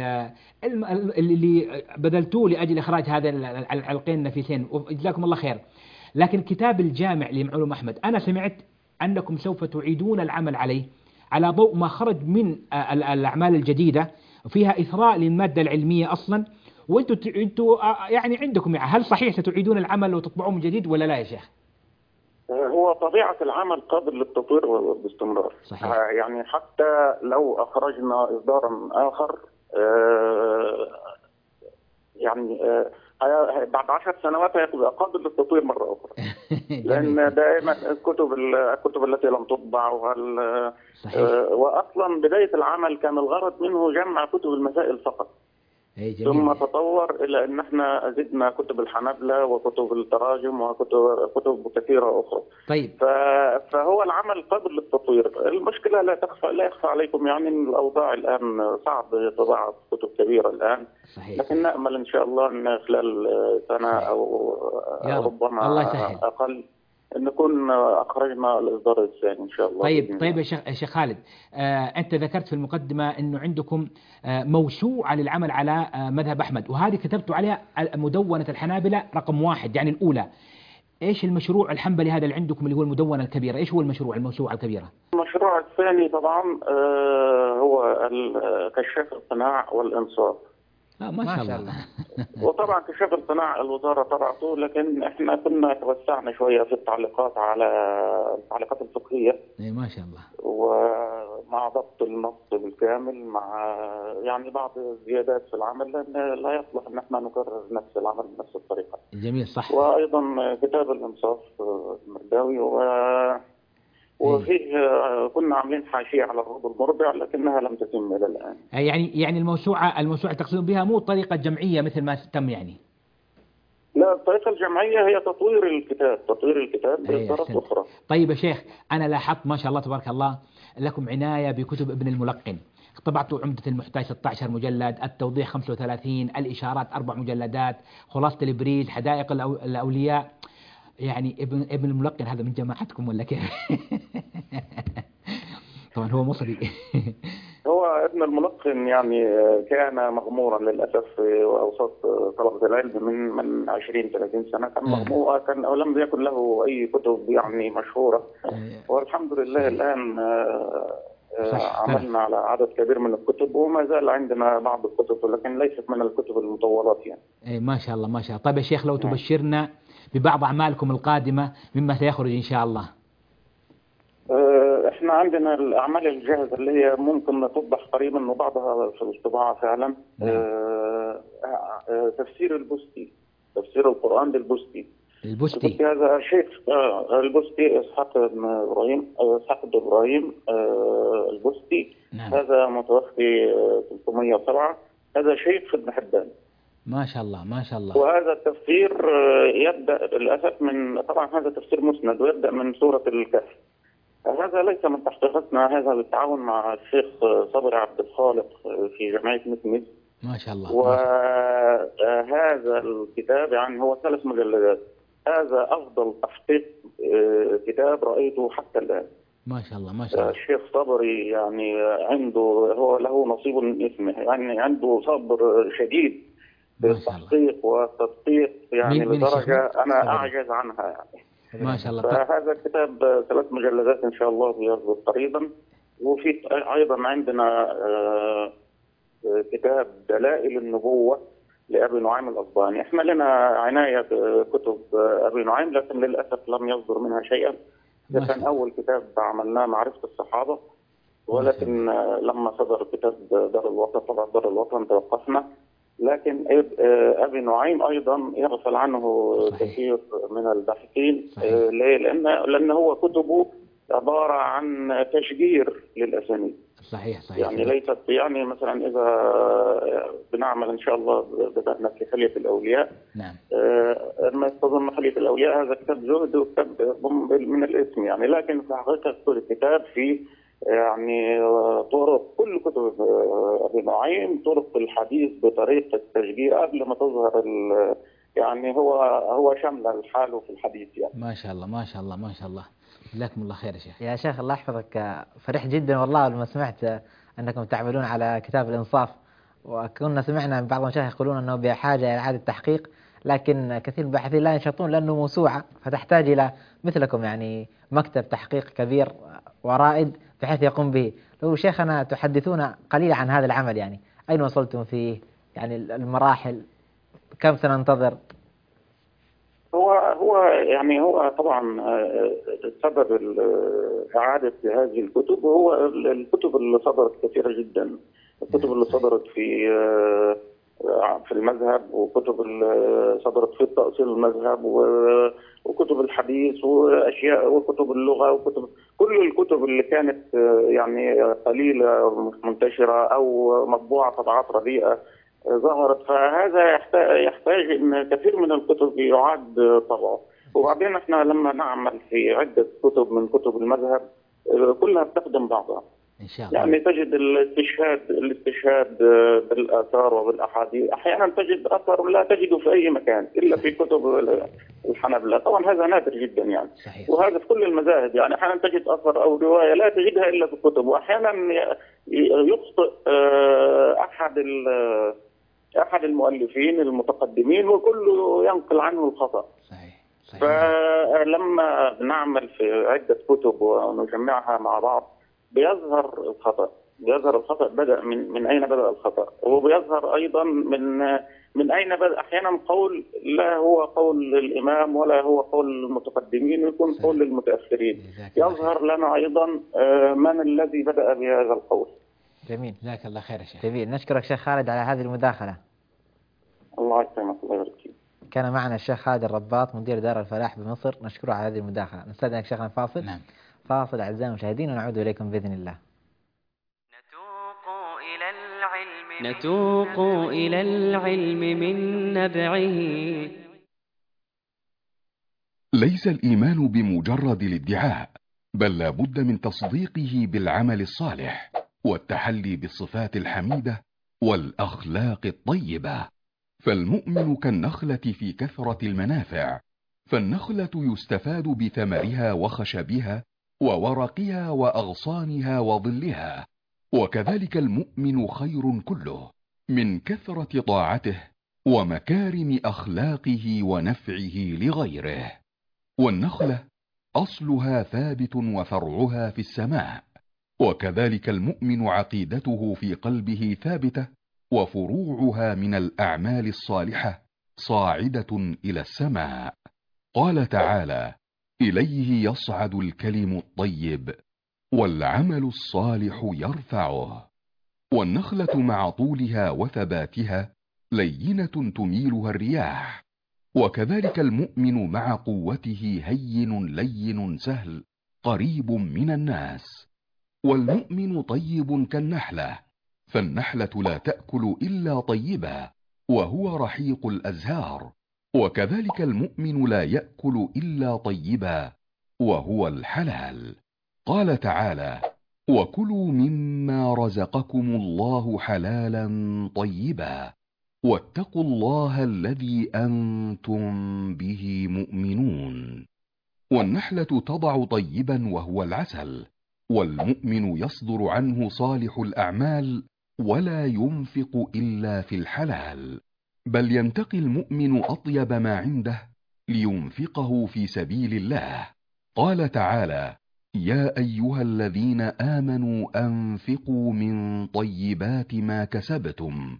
اللي بذلتوه لأجل إخراج هذا العلقين النفيسين، وجزاكم الله خير. لكن كتاب الجامع لعلوم أحمد أنا سمعت أنكم سوف تعيدون العمل عليه على ضوء ما خرج من الأعمال الجديدة، فيها إثراء للمادة العلمية أصلا، وأنتوا يعني عندكم هل صحيح ستعيدون العمل وتطبعوه من جديد ولا لا يا شيخ؟ هو طبيعة العمل قابل للتطوير باستمرار. صحيح. يعني حتى لو أخرجنا إصدارا آخر يعني بعد 10 سنوات هيبقى قابل للتطوير مرة أخرى. لأن دائما الكتب التي لم تطبع وأصلا بداية العمل كان الغرض منه جمع كتب المسائل فقط. ثم تطور إلى أن احنا زدنا كتب الحنابلة وكتب التراجم وكتب كثيرة أخرى. طيب. فهو العمل قابل للتطوير. المشكلة لا يخفى عليكم يعني أن الأوضاع الآن صعب طباعة كتب كبيرة الآن. صحيح. لكن نأمل إن شاء الله أن خلال سنة أو ربما أقل نكون أخرجنا الإصدار الثاني إن شاء الله. طيب يا شيخ خالد، أنت ذكرت في المقدمة أنه عندكم موسوعة للعمل على مذهب أحمد، وهذه كتبتوا عليها مدونة الحنابلة رقم 1 يعني الأولى. إيش المشروع الحنبلي هذا اللي عندكم اللي هو المدونة الكبيرة؟ إيش هو الموسوعة الكبيرة؟ المشروع الثاني طبعا هو كشاف القناع والإنصاف. ما شاء الله. وطبعا كشاف القناع الوزارة طبعته، لكن احنا كنا توسعنا شوية في التعليقات على التعليقات الفقهية. ما شاء الله. ومع ضبط النص بالكامل مع يعني بعض الزيادات في العمل، لأن لا يصلح ان احنا نكرر نفس العمل بنفس الطريقة. جميل صح. وأيضا كتاب الإنصاف المرداوي وفيه كنا عاملين حاشية على الروض المربع لكنها لم تتم إلى الآن. يعني الموسوعة تقصدون بها مو طريقة جمعية مثل ما تم يعني؟ لا، الطريقة الجمعية هي تطوير الكتاب بإصدارات أخرى. طيب يا شيخ، أنا لاحظت ما شاء الله تبارك الله لكم عناية بكتب ابن الملقن، طبعت عمدة المحتاج 16 مجلد، التوضيح 35، الإشارات 4 مجلدات، خلاصة الإبريز، حدائق الأولياء. يعني ابن الملقن هذا من جماعتكم ولا كيف؟ طبعا هو مصري. هو ابن الملقن يعني كان مغمورا للأسف في أوساط طلبة العلم من 20-30 سنة، كان مغمورا، كان أو لم يكن له أي كتب يعني مشهورة. والحمد لله الآن عملنا على عدد كبير من الكتب، وما زال عندنا بعض الكتب لكن ليست من الكتب المطولات يعني. ما شاء الله ما شاء الله. طيب يا شيخ لو تبشرنا ببعض أعمالكم القادمة مما سيخرج إن شاء الله. احنا عندنا الاعمال الجاهزه اللي هي ممكن تطبع قريبا وبعضها في الطباعه فعلا. تفسير البستي، تفسير القران للبستي. البستي هذا شيخ البستي اسحاق بن ابراهيم، اسحاق بن ابراهيم البستي. نعم. هذا متوفي 307. هذا شيخ ابن حبان. ما شاء الله ما شاء الله. وهذا التفسير يبدا للاسف من، طبعا هذا تفسير مسند ويبدا من سوره الكهف. هذا ليس من تحقيقاتنا، هذا بالتعاون مع الشيخ صبري عبد الخالق في جمعية مكمس. ما شاء الله. وهذا الكتاب يعني هو 3 مجلدات. هذا أفضل تحقيق كتاب رأيته حتى الآن. ما شاء الله ما شاء الله. الشيخ صبري يعني عنده، هو له نصيب من اسمه، يعني عنده صبر شديد في التحقيق والتدقيق يعني بدرجة أنا أعجز عنها يعني. ما شاء الله. فهذا الكتاب 3 مجلدات إن شاء الله بيصدر قريبا. وفي أيضا عندنا كتاب دلائل النبوة لأبي نعيم الأصبهاني. احنا لنا عناية بكتب أبي نعيم لكن للأسف لم يصدر منها شيئا. ده كان أول كتاب عملناه معرفة الصحابة، ولكن لما صدر كتاب دار الوطن، طبعا دار الوطن، توقفنا. لكن أبي نعيم أيضا يغفل عنه كثير من الباحثين. ليه؟ لأن هو كتبه عبارة عن تشجير للأسانيد. صحيح صحيح. يعني ليست يعني مثلا إذا بنعمل إن شاء الله بدأنا في حلية الأولياء. نعم. ما تظن حلية الأولياء هذا كتاب زهد وكتاب من الاسم يعني، لكن في حقيقة كل كتاب فيه يعني طرق، كل كتب أبي نعيم طرق الحديث بطريقة التشجير قبل ما تظهر يعني هو شامل الحال في الحديث يعني. ما شاء الله ما شاء الله ما شاء الله. جزاكم الله خير يا شيخ. يا شيخ الله يحفظك، فرح جدا والله لما سمعت أنكم تعملون على كتاب الإنصاف، وكنا سمعنا من بعض المشايخ يقولون أنه بحاجة إلى إعادة تحقيق، لكن كثير من الباحثين لا ينشطون لأنه موسوعة، فتحتاج إلى مثلكم يعني مكتب تحقيق كبير ورائد بحيث يقوم به. لو شيخنا تحدثونا قليلا عن هذا العمل، يعني أين وصلتم فيه، يعني المراحل، كم سننتظر؟ هو طبعا سبب إعادة هذه الكتب هو الكتب اللي صدرت كثيرة جدا، الكتب اللي صدرت في المذهب، وكتب اللي صدرت في تأصيل المذهب، وكتب الحديث وأشياء، وكتب اللغة، وكتب كل الكتب اللي كانت يعني قليلة منتشرة أو مطبوعة طبعات رديئة ظهرت. فهذا يحتاج ان كثير من الكتب يعاد طبعه. وبعدين احنا لما نعمل في عده كتب من كتب المذهب كلها بتخدم بعضها ان شاء الله. يعني تجد الاستشهاد بالاثار وبالاحاديث، احيانا تجد اثر لا تجده في اي مكان الا في كتب الحنابلة، طبعا هذا نادر جدا يعني. صحيح. وهذا في كل المذاهب يعني، احيانا تجد اثر او روايه لا تجدها الا في الكتب، واحيانا يخطئ احد المؤلفين المتقدمين وكله ينقل عنه الخطأ. صحيح. فلما بنعمل في عدة كتب ونجمعها مع بعض بيظهر الخطأ بدأ من أين بدأ الخطأ، وبيظهر أيضا من أين بدأ. أحيانا قول لا هو قول الإمام ولا هو قول المتقدمين، ويكون قول المتأخرين. يظهر لنا أيضا من الذي بدأ بهذا القول. جميل، جزاك الله خير يا شيخ. جميل، نشكرك شيخ خالد على هذه المداخلة. الله يسلمك، الله يبارك فيك. كان معنا الشيخ خالد الرباط مدير دار الفلاح بمصر، نشكره على هذه المداخلة. نستأذنك شيخنا فاصل. نعم. فاصل أعزائي المشاهدين ونعود إليكم بإذن الله. نتوق إلى العلم من نبعه. ليس الإيمان بمجرد الادعاء، بل لا بد من تصديقه بالعمل الصالح، والتحلي بالصفات الحميدة والأخلاق الطيبة. فالمؤمن كالنخلة في كثرة المنافع، فالنخلة يستفاد بثمرها وخشبها وورقها وأغصانها وظلها، وكذلك المؤمن خير كله من كثرة طاعته ومكارم أخلاقه ونفعه لغيره. والنخلة أصلها ثابت وفرعها في السماء، وكذلك المؤمن عقيدته في قلبه ثابتة وفروعها من الأعمال الصالحة صاعدة إلى السماء. قال تعالى: إليه يصعد الكلم الطيب والعمل الصالح يرفعه. والنخلة مع طولها وثباتها لينة تميلها الرياح، وكذلك المؤمن مع قوته هين لين سهل قريب من الناس. والمؤمن طيب كالنحلة، فالنحلة لا تأكل إلا طيبا وهو رحيق الأزهار، وكذلك المؤمن لا يأكل إلا طيبا وهو الحلال. قال تعالى: وكلوا مما رزقكم الله حلالا طيبا واتقوا الله الذي أنتم به مؤمنون. والنحلة تضع طيبا وهو العسل، والمؤمن يصدر عنه صالح الأعمال ولا ينفق إلا في الحلال، بل ينتقي المؤمن أطيب ما عنده لينفقه في سبيل الله. قال تعالى: يا أيها الذين آمنوا أنفقوا من طيبات ما كسبتم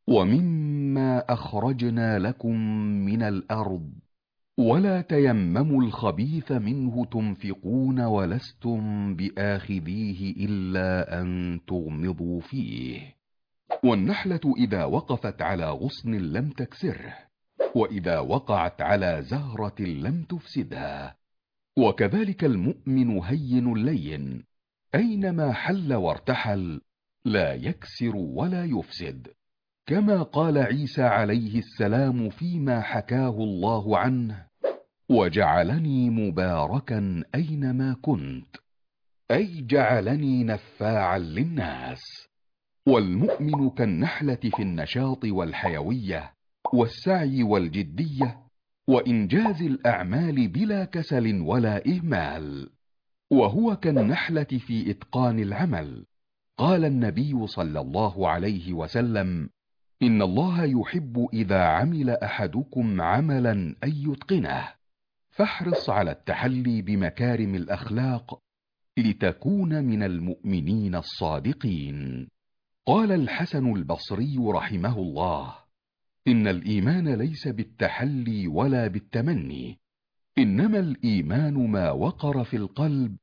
ومما أخرجنا لكم من الأرض ولا تيمموا الخبيث منه تنفقون ولستم بآخذيه إلا أن تغمضوا فيه. والنحلة إذا وقفت على غصن لم تكسره، وإذا وقعت على زهرة لم تفسدها. وكذلك المؤمن هين لين، أينما حل وارتحل لا يكسر ولا يفسد، كما قال عيسى عليه السلام فيما حكاه الله عنه: وجعلني مباركا أينما كنت، أي جعلني نفاعا للناس. والمؤمن كالنحلة في النشاط والحيوية والسعي والجدية وإنجاز الأعمال بلا كسل ولا إهمال، وهو كالنحلة في إتقان العمل. قال النبي صلى الله عليه وسلم: إن الله يحب إذا عمل أحدكم عملا أن يتقنه، فاحرص على التحلي بمكارم الأخلاق لتكون من المؤمنين الصادقين. قال الحسن البصري رحمه الله: إن الإيمان ليس بالتحلي ولا بالتمني، إنما الإيمان ما وقر في القلب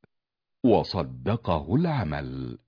وصدقه العمل.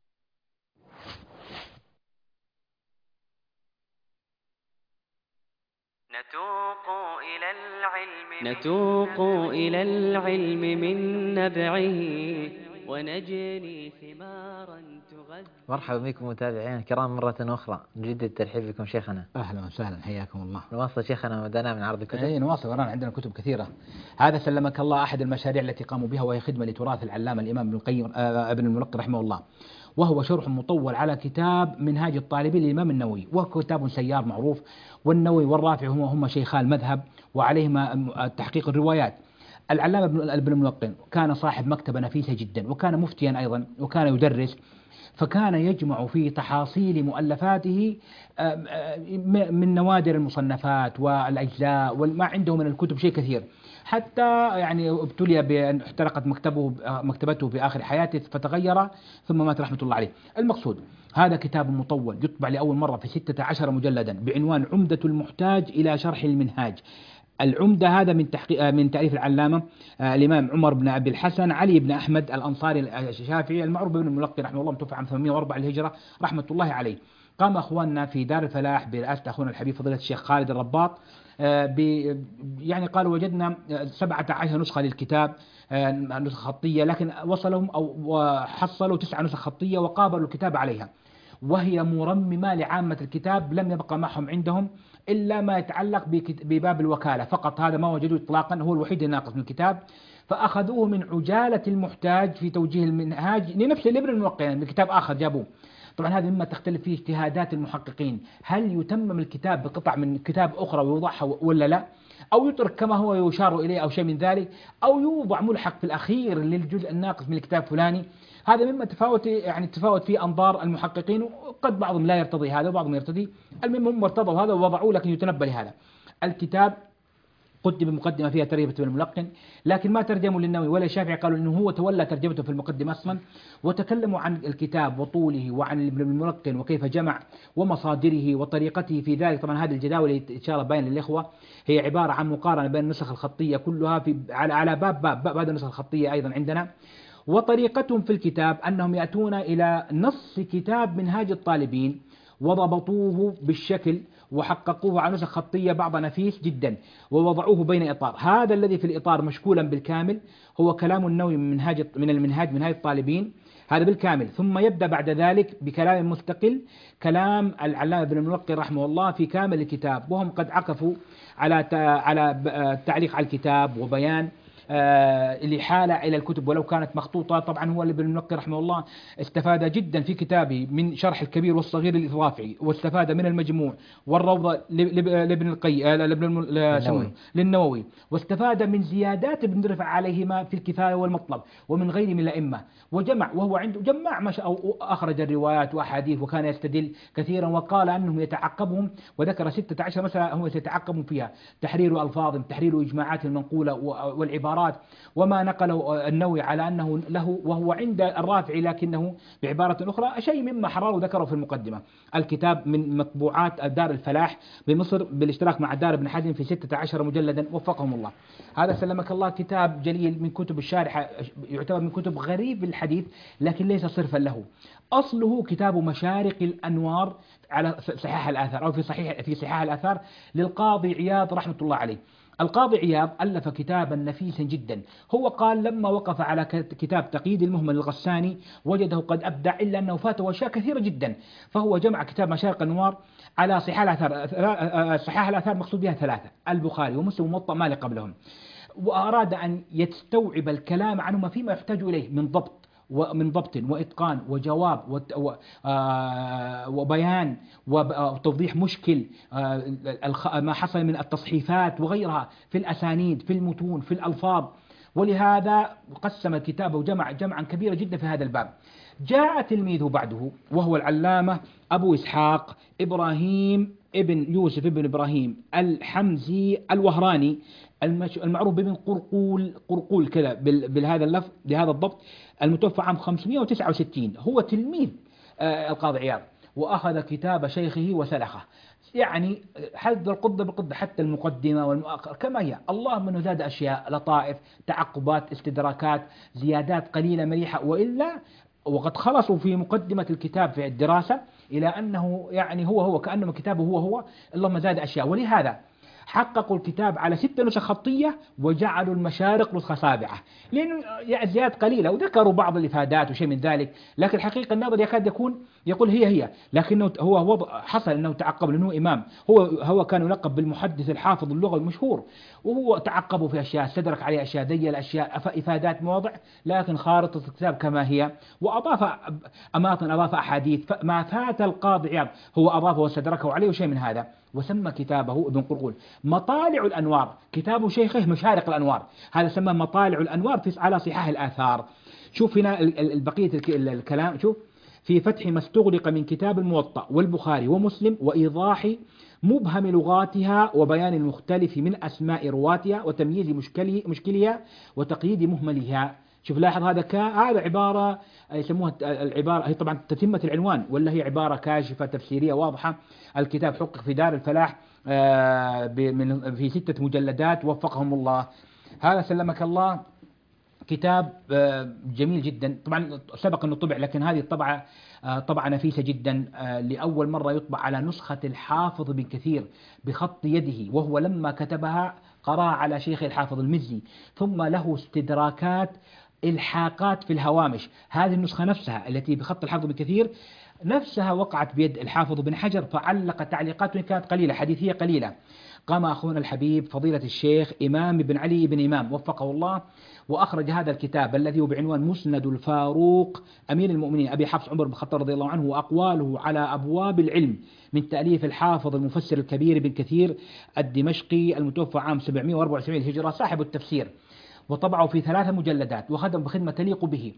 نتوق إلى العلم من نبعه ونجني ثمارا تغذي. مرحبا بكم متابعينا الكرام مرة أخرى، نجدد الترحيب بكم شيخنا. أهلا وسهلا، حياكم الله. نواصل شيخنا مدانا من عرض الكتب. نواصل، ورانا عندنا كتب كثيرة. هذا سلمك الله أحد المشاريع التي قاموا بها، وهي خدمة لتراث العلامة الإمام ابن القيم ابن الملقن رحمه الله، وهو شرح مطول على كتاب منهاج الطالبين للإمام النووي، وهو كتاب سيار معروف. والنووي والرافع هما شيخا المذهب، وعليهما تحقيق الروايات. العلامة ابن الملقن كان صاحب مكتبة نفيسة جدا، وكان مفتيا أيضا، وكان يدرس، فكان يجمع في تحاصيل مؤلفاته من نوادر المصنفات والأجزاء وما عنده من الكتب شيء كثير، حتى يعني ابتلي بأن احترقت مكتبته في آخر حياته فتغير ثم مات رحمة الله عليه. المقصود هذا كتاب مطول يطبع لأول مرة في 16 مجلدا بعنوان عمدة المحتاج إلى شرح المنهاج. العمدة هذا من تأليف العلامة الإمام عمر بن أبي الحسن علي بن أحمد الأنصاري الشافعي المعروف بابن الملقن رحمه الله، متوفى عام 804 للهجرة رحمة الله عليه. قام أخواننا في دار الفلاح برئاسة أخونا الحبيب فضيلة الشيخ خالد الرباط يعني قالوا وجدنا 17 نسخة للكتاب، نسخة خطية، لكن وصلهم أو حصلوا 9 نسخ خطية وقابلوا الكتاب عليها، وهي مرممة لعامة الكتاب. لم يبقى معهم عندهم إلا ما يتعلق بباب الوكالة فقط، هذا ما وجدوا إطلاقا، هو الوحيد الناقص من الكتاب. فأخذوه من عجالة المحتاج في توجيه المنهاج لنفس الابن الملقن من كتاب آخر جابوه، طبعا هذا مما تختلف فيه اجتهادات المحققين، هل يتمم الكتاب بقطع من كتاب أخرى ويوضعها ولا لا، أو يترك كما هو يشار إليه أو شيء من ذلك، أو يوضع ملحق في الأخير للجزء الناقص من الكتاب فلاني. هذا مما تفاوت فيه أنظار المحققين، وقد بعضهم لا يرتضي هذا وبعضهم يرتضي. المهم هم ارتضوا هذا ووضعوه، لكن يتنبه لهذا. الكتاب قدم مقدمة فيها ترجمة ابن الملقن، لكن ما ترجموا للنووي ولا الشافعي، قالوا إنه هو تولى ترجمته في المقدمة أصلا، وتكلموا عن الكتاب وطوله وعن ابن الملقن وكيف جمع ومصادره وطريقته في ذلك. طبعا هذه الجداول إن شاء الله باين للإخوة، هي عبارة عن مقارنة بين النسخ الخطية كلها على باب النسخ الخطية أيضا عندنا. وطريقتهم في الكتاب أنهم يأتون إلى نص كتاب منهاج الطالبين وضبطوه بالشكل وحققوه على نسخ خطية بعض نفيس جدا، ووضعوه بين إطار. هذا الذي في الإطار مشكولا بالكامل هو كلام النووي من منهاج الطالبين، هذا بالكامل. ثم يبدأ بعد ذلك بكلام مستقل، كلام العلامة ابن الملقن رحمه الله في كامل الكتاب، وهم قد عكفوا على التعليق على الكتاب وبيان الإحالة إلى الكتب ولو كانت مخطوطة. طبعا هو ابن الملقن رحمه الله استفاد جدا في كتابه من شرح الكبير والصغير للإضافي، واستفاد من المجموع والروضة للنووي، واستفاد من زيادات ابن رفع عليهما في الكفاية والمطلب ومن غيره من الأئمة، وجمع وهو عنده جمع ما شاء، أخرج الروايات وأحاديث وكان يستدل كثيرا، وقال أنهم يتعقبهم، وذكر 16 مسألة هم يتعقبهم فيها: تحرير ألفاظهم، تحرير إجماعات المنقولة والعبارات، وما نقله النووي على أنه له وهو عند الرافعي لكنه بعبارة أخرى، شيء مما حرره ذكره في المقدمة. الكتاب من مطبوعات دار الفلاح بمصر بالاشتراك مع دار ابن حزم في 16 مجلدا وفقهم الله. هذا سلمك الله كتاب جليل من كتب الشارحة، يعتبر من كتب غريب الحديث لكن ليس صرفا له. أصله كتاب مشارق الأنوار على صحاح الآثار، أو في صحاح الآثار للقاضي عياض رحمة الله عليه. القاضي عياض ألف كتابا نفيسا جدا. هو قال لما وقف على كتاب تقييد المهمل الغساني وجده قد أبدع، إلا أنه فاته أشياء كثيرة جدا، فهو جمع كتاب مشارق الأنوار على صحاح الآثار. صحاح الآثار مقصود بها 3: البخاري ومسلم وموطأ مالك قبلهم، وأراد أن يستوعب الكلام عنهما فيما يحتاج إليه من ضبط وإتقان وجواب وبيان وتوضيح مشكل ما حصل من التصحيفات وغيرها في الأسانيد في المتون في الألفاظ. ولهذا قسم الكتاب وجمع جمعا كبيرا جدا في هذا الباب. جاء تلميذه بعده وهو العلامة أبو إسحاق إبراهيم ابن يوسف ابن إبراهيم الحمزي الوهراني، المعروف بابن قرقول كذا بهذا اللفظ بهذا الضبط، المتوفى عام 569. هو تلميذ القاضي عياض، وأخذ كتاب شيخه وسلخه، يعني حد القضة بالقضة، حتى المقدمة والمؤخر كما هي. اللهم أنه زاد أشياء، لطائف، تعقبات، استدراكات، زيادات قليلة مريحة، وإلا وقد خلصوا في مقدمة الكتاب في الدراسة إلى أنه يعني هو كأنه كتابه هو، اللهم زاد أشياء. ولهذا حققوا الكتاب على 6 نسخ خطية وجعلوا المشارق نسخة 7، لأنه زيادات قليلة، وذكروا بعض الإفادات وشيء من ذلك، لكن الحقيقة الناظر يكاد يقول هي، لكنه هو حصل أنه تعقب، لأنه إمام، هو كان يلقب بالمحدث الحافظ اللغة المشهور، وهو تعقبوا في أشياء، استدرك عليه أشياء، ديل أشياء، إفادات مواضع، لكن خارطة الكتاب كما هي، وأضاف أماطن، أضاف أحاديث، ما فات القاضي عياض هو أضافه واستدركه عليه وشيء من هذا. وسمى كتابه ابن قرقول مطالع الأنوار، كتاب شيخه مشارق الأنوار، هذا سمى مطالع الأنوار على صحاح الآثار. شوف هنا بقية الكلام، شوف: في فتح ما استغلق من كتاب الموطأ والبخاري ومسلم، وإيضاح مبهم لغاتها وبيان المختلف من أسماء رواتها وتمييز مشكلها وتقييد مهملها. شوف لاحظ هذا عبارة يسموها العبارة، هي طبعا تتمة العنوان، ولا هي عبارة كاشفة تفسيرية واضحة. الكتاب حقق في دار الفلاح في 6 مجلدات وفقهم الله. هذا سلمك الله كتاب جميل جدا. طبعا سبق أنه طبع، لكن هذه الطبعة طبعة نفيسة جدا، لأول مرة يطبع على نسخة الحافظ بن كثير بخط يده، وهو لما كتبها قرأ على شيخ الحافظ المزي، ثم له استدراكات إلحاقات في الهوامش. هذه النسخة نفسها التي بخط الحافظ بن كثير نفسها وقعت بيد الحافظ بن حجر، فعلق تعليقات كانت قليلة، حديثية قليلة. قام أخونا الحبيب فضيلة الشيخ إمام بن علي بن إمام وفقه الله وأخرج هذا الكتاب الذي هو بعنوان مسند الفاروق أمير المؤمنين أبي حفص عمر بن الخطاب رضي الله عنه وأقواله على أبواب العلم، من تأليف الحافظ المفسر الكبير بن كثير الدمشقي المتوفى عام 774 الهجرة صاحب التفسير، وطبعه في 3 مجلدات وخدم بخدمة تليق به،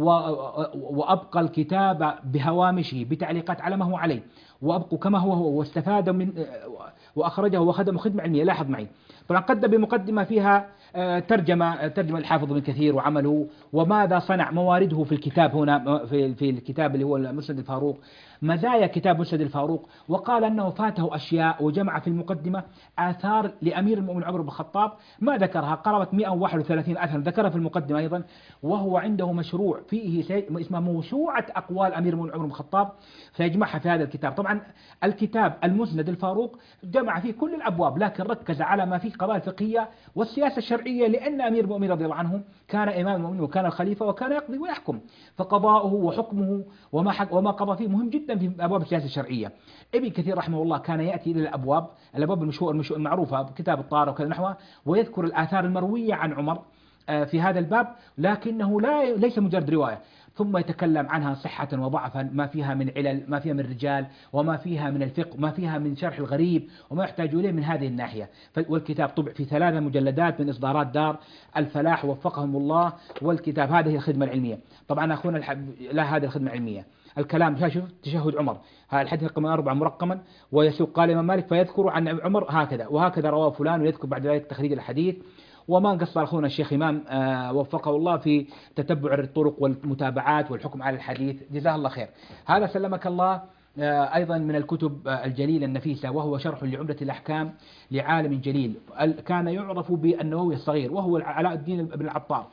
وأبقى الكتاب بهوامشه بتعليقات على ما هو عليه، وأبقوا كما هو واستفاد من وأخرجه وخدم خدمة علمية. لاحظ معي طبعا قدم بمقدمة فيها ترجمة الحافظ ابن كثير وعمله وماذا صنع، موارده في الكتاب هنا في الكتاب اللي هو مسند الفاروق، مزايا كتاب مسند الفاروق، وقال أنه فاته أشياء، وجمع في المقدمة آثار لأمير المؤمنين عمر بن الخطاب ما ذكرها، قرابة 131 أثر ذكرها في المقدمة أيضا، وهو عنده مشروع فيه اسمه موسوعة أقوال أمير المؤمنين عمر بن الخطاب سيجمعها في هذا الكتاب. طبعا الكتاب المسند الفاروق جمع فيه كل الأبواب، لكن ركز على ما فيه قضايا الفقهية والسياسة الشرعية، لأن أمير المؤمنين رضي الله عنه كان إمام المؤمنين وكان الخليفة وكان يقضي ويحكم، فقضاؤه وحكمه وما قضى فيه مهم جدا في أبواب السياسة الشرعية. ابن كثير رحمه الله كان يأتي إلى الأبواب المعروفة بكتاب الطهارة وكذا نحوها، ويذكر الآثار المروية عن عمر في هذا الباب، لكنه ليس مجرد رواية، ثم يتكلم عنها صحة وضعفا، ما فيها من علل، ما فيها من رجال، وما فيها من الفقه، ما فيها من شرح الغريب، وما يحتاج إليه من هذه الناحية. والكتاب طبع في 3 مجلدات من إصدارات دار الفلاح وفقهم الله. والكتاب هذه الخدمة العلمية. طبعا أخونا لا هذه الخدمة العلمية الكلام شوف تشهد عمر، هذا الحديث رقم 4 مرقما، ويسوق قال الإمام مالك فيذكر عن عمر هكذا وهكذا رواه فلان، ويذكر بعد ذلك تخريج الحديث. وما قصر أخونا الشيخ إمام وفقه الله في تتبع الطرق والمتابعات والحكم على الحديث، جزاه الله خير. هذا سلمك الله أيضا من الكتب الجليلة النفيسة، وهو شرح لعمدة الأحكام لعالم جليل كان يعرف بالنووي الصغير، وهو علاء الدين بن العطار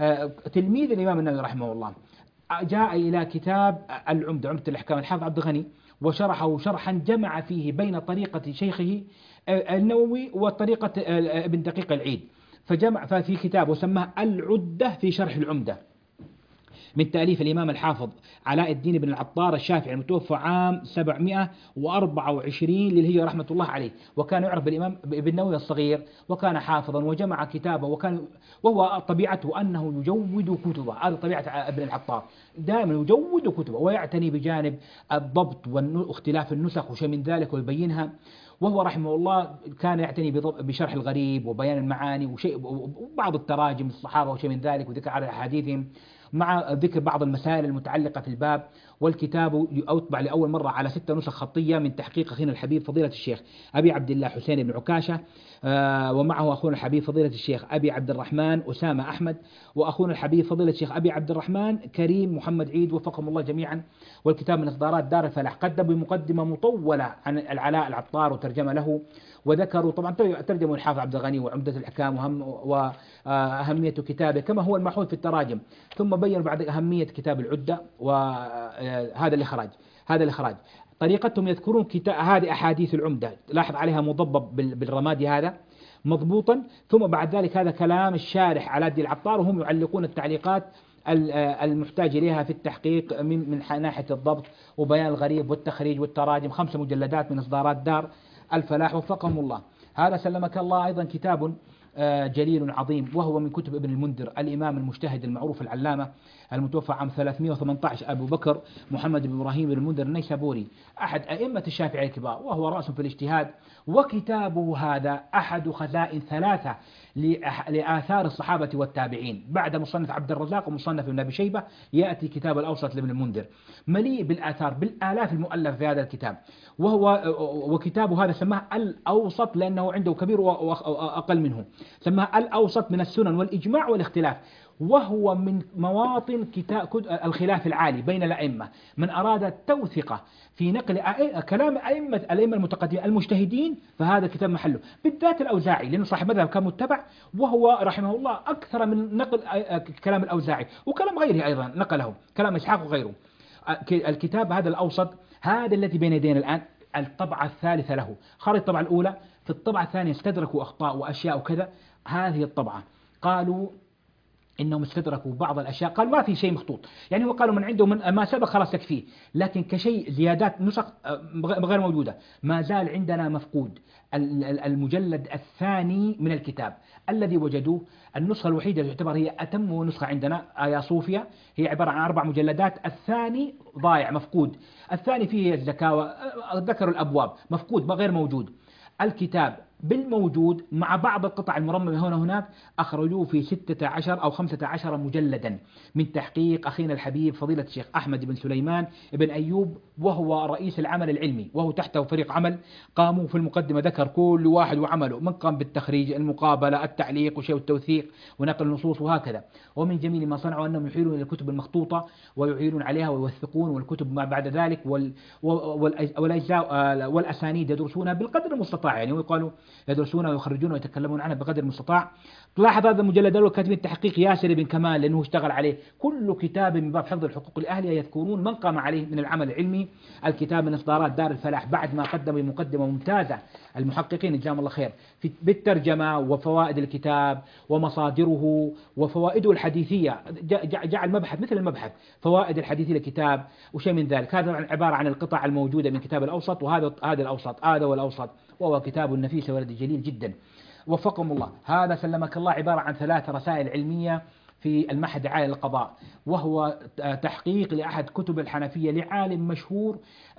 تلميذ الإمام النووي رحمه الله. جاء إلى كتاب العمدة، عمدة الأحكام الحافظ عبد الغني، وشرحه شرحا جمع فيه بين طريقة شيخه النووي وطريقة ابن دقيق العيد، ففي كتاب وسماه العدة في شرح العمدة، من تأليف الإمام الحافظ علاء الدين بن العطار الشافعي المتوفى عام 724 للهجرة رحمة الله عليه، وكان يعرف بالإمام بالنووي الصغير، وكان حافظا وجمع كتابه، وهو طبيعته أنه يجود كتبه، هذا طبيعة ابن العطار دائما يجود كتبه، ويعتني بجانب الضبط واختلاف النسخ وشيء من ذلك ويبينها. وهو رحمه الله كان يعتني بشرح الغريب وبيان المعاني وبعض التراجم الصحابة وشيء من ذلك وذكر على أحاديثهم، مع ذكر بعض المسائل المتعلقة في الباب. والكتاب أطبع لأول مرة على 6 نسخ خطية من تحقيق أخينا الحبيب فضيلة الشيخ أبي عبد الله حسين بن عكاشة، ومعه أخونا الحبيب فضيلة الشيخ أبي عبد الرحمن أسامة أحمد، وأخونا الحبيب فضيلة الشيخ أبي عبد الرحمن كريم محمد عيد وفقهم الله جميعا. والكتاب من إصدارات دار الفلاح، قدم بمقدمة مطولة عن العلاء العطار وترجمة له، وذكروا طبعا ترجموا الحافظ عبد الغني وعمدة الأحكام وأهمية كتابه كما هو المحفوظ في التراجم، ثم بينوا بعد أهمية كتاب العدة وهذا الإخراج. طريقتهم يذكرون هذه أحاديث العمدة، لاحظ عليها مضبب بالرمادي هذا مضبوطا، ثم بعد ذلك هذا كلام الشارح علاء الدين العطار، وهم يعلقون التعليقات المحتاج إليها في التحقيق من ناحية الضبط وبيان الغريب والتخريج والتراجم. 5 مجلدات من إصدارات دار الفلاح وفقهم الله. هذا سلمك الله أيضا كتاب جليل عظيم، وهو من كتب ابن المنذر الإمام المجتهد المعروف العلامة المتوفى عام 318 أبو بكر محمد بن إبراهيم بن المنذر النيسابوري، أحد أئمة الشافعية الكبار، وهو رأس في الاجتهاد. وكتابه هذا أحد خزائن 3 لآثار الصحابة والتابعين، بعد مصنف عبد الرزاق ومصنف ابن أبي شيبة يأتي كتاب الأوسط لابن المنذر، مليء بالآثار بالآلاف المؤلفة في هذا الكتاب. وكتابه هذا سماه الأوسط لأنه عنده كبير وأقل منه، سماه الأوسط من السنن والإجماع والاختلاف، وهو من مواطن الخلاف العالي بين الأئمة. من أراد التوثقة في نقل كلام الأئمة المتقدمين المجتهدين فهذا كتاب محله، بالذات الأوزاعي لأنه صاحب مذهب كان متبع، وهو رحمه الله أكثر من نقل كلام الأوزاعي وكلام غيره أيضا نقله، كلام إسحاق وغيره. الكتاب هذا الأوسط هذا الذي بين يدينا الآن الطبعة الثالثة له، خرج الطبعة الأولى، في الطبعة الثانية استدركوا أخطاء وأشياء وكذا. هذه الطبعة قالوا إنهم استدركوا بعض الأشياء، قال ما في شيء مخطوط، يعني هو قالوا من عنده من ما سبق خلاص يكفيه، لكن كشيء زيادات نسخ غير موجودة. ما زال عندنا مفقود المجلد الثاني من الكتاب الذي وجدوه. النسخة الوحيدة اللي تعتبر هي أتم نسخة عندنا آيا صوفيا، هي عبارة عن 4 مجلدات، الثاني ضايع مفقود. الثاني فيه الزكاة، ذكروا الأبواب، مفقود غير موجود. الكتاب بالموجود مع بعض القطع المرممة هنا هناك أخرجوه في 16 أو 15 مجلدا من تحقيق أخينا الحبيب فضيلة الشيخ أحمد بن سليمان بن أيوب، وهو رئيس العمل العلمي، وهو تحته فريق عمل قاموا في المقدمة ذكر كل واحد وعمله، من قام بالتخريج، المقابلة، التعليق وشيء التوثيق ونقل النصوص وهكذا. ومن جميل ما صنعوا أنهم يحيلون إلى الكتب المخطوطة ويعيلون عليها ويوثقون، والكتب ما بعد ذلك والأجزاء والأسانيد يدرسونها بالقدر المستطاع، يعني ويقالوا يدرسونها ويخرجونها ويتكلمون عنها بقدر المستطاع. تلاحظ هذا المجلد الأول كاتبين التحقيق ياسر بن كمال لأنه اشتغل عليه. كل كتاب من باب حفظ الحقوق الأهلية يذكرون من قام عليه من العمل العلمي. الكتاب من إصدارات دار الفلاح بعد ما قدم مقدمة ممتازة المحققين جزاهم الله خير بالترجمة وفوائد الكتاب ومصادره وفوائده الحديثية، جعل مبحث مثل المبحث فوائد الحديثية للكتاب وشيء من ذلك. هذا عبارة عن القطع الموجودة من كتاب الأوسط، وهذا الأوسط، هذا والأوسط، وهو كتاب نفيس ولد جليل جدا وفقهم الله. هذا سلمك الله عبارة عن 3 رسائل علمية في المعهد العالي للقضاء، وهو تحقيق لأحد كتب الحنفية لعالم مشهور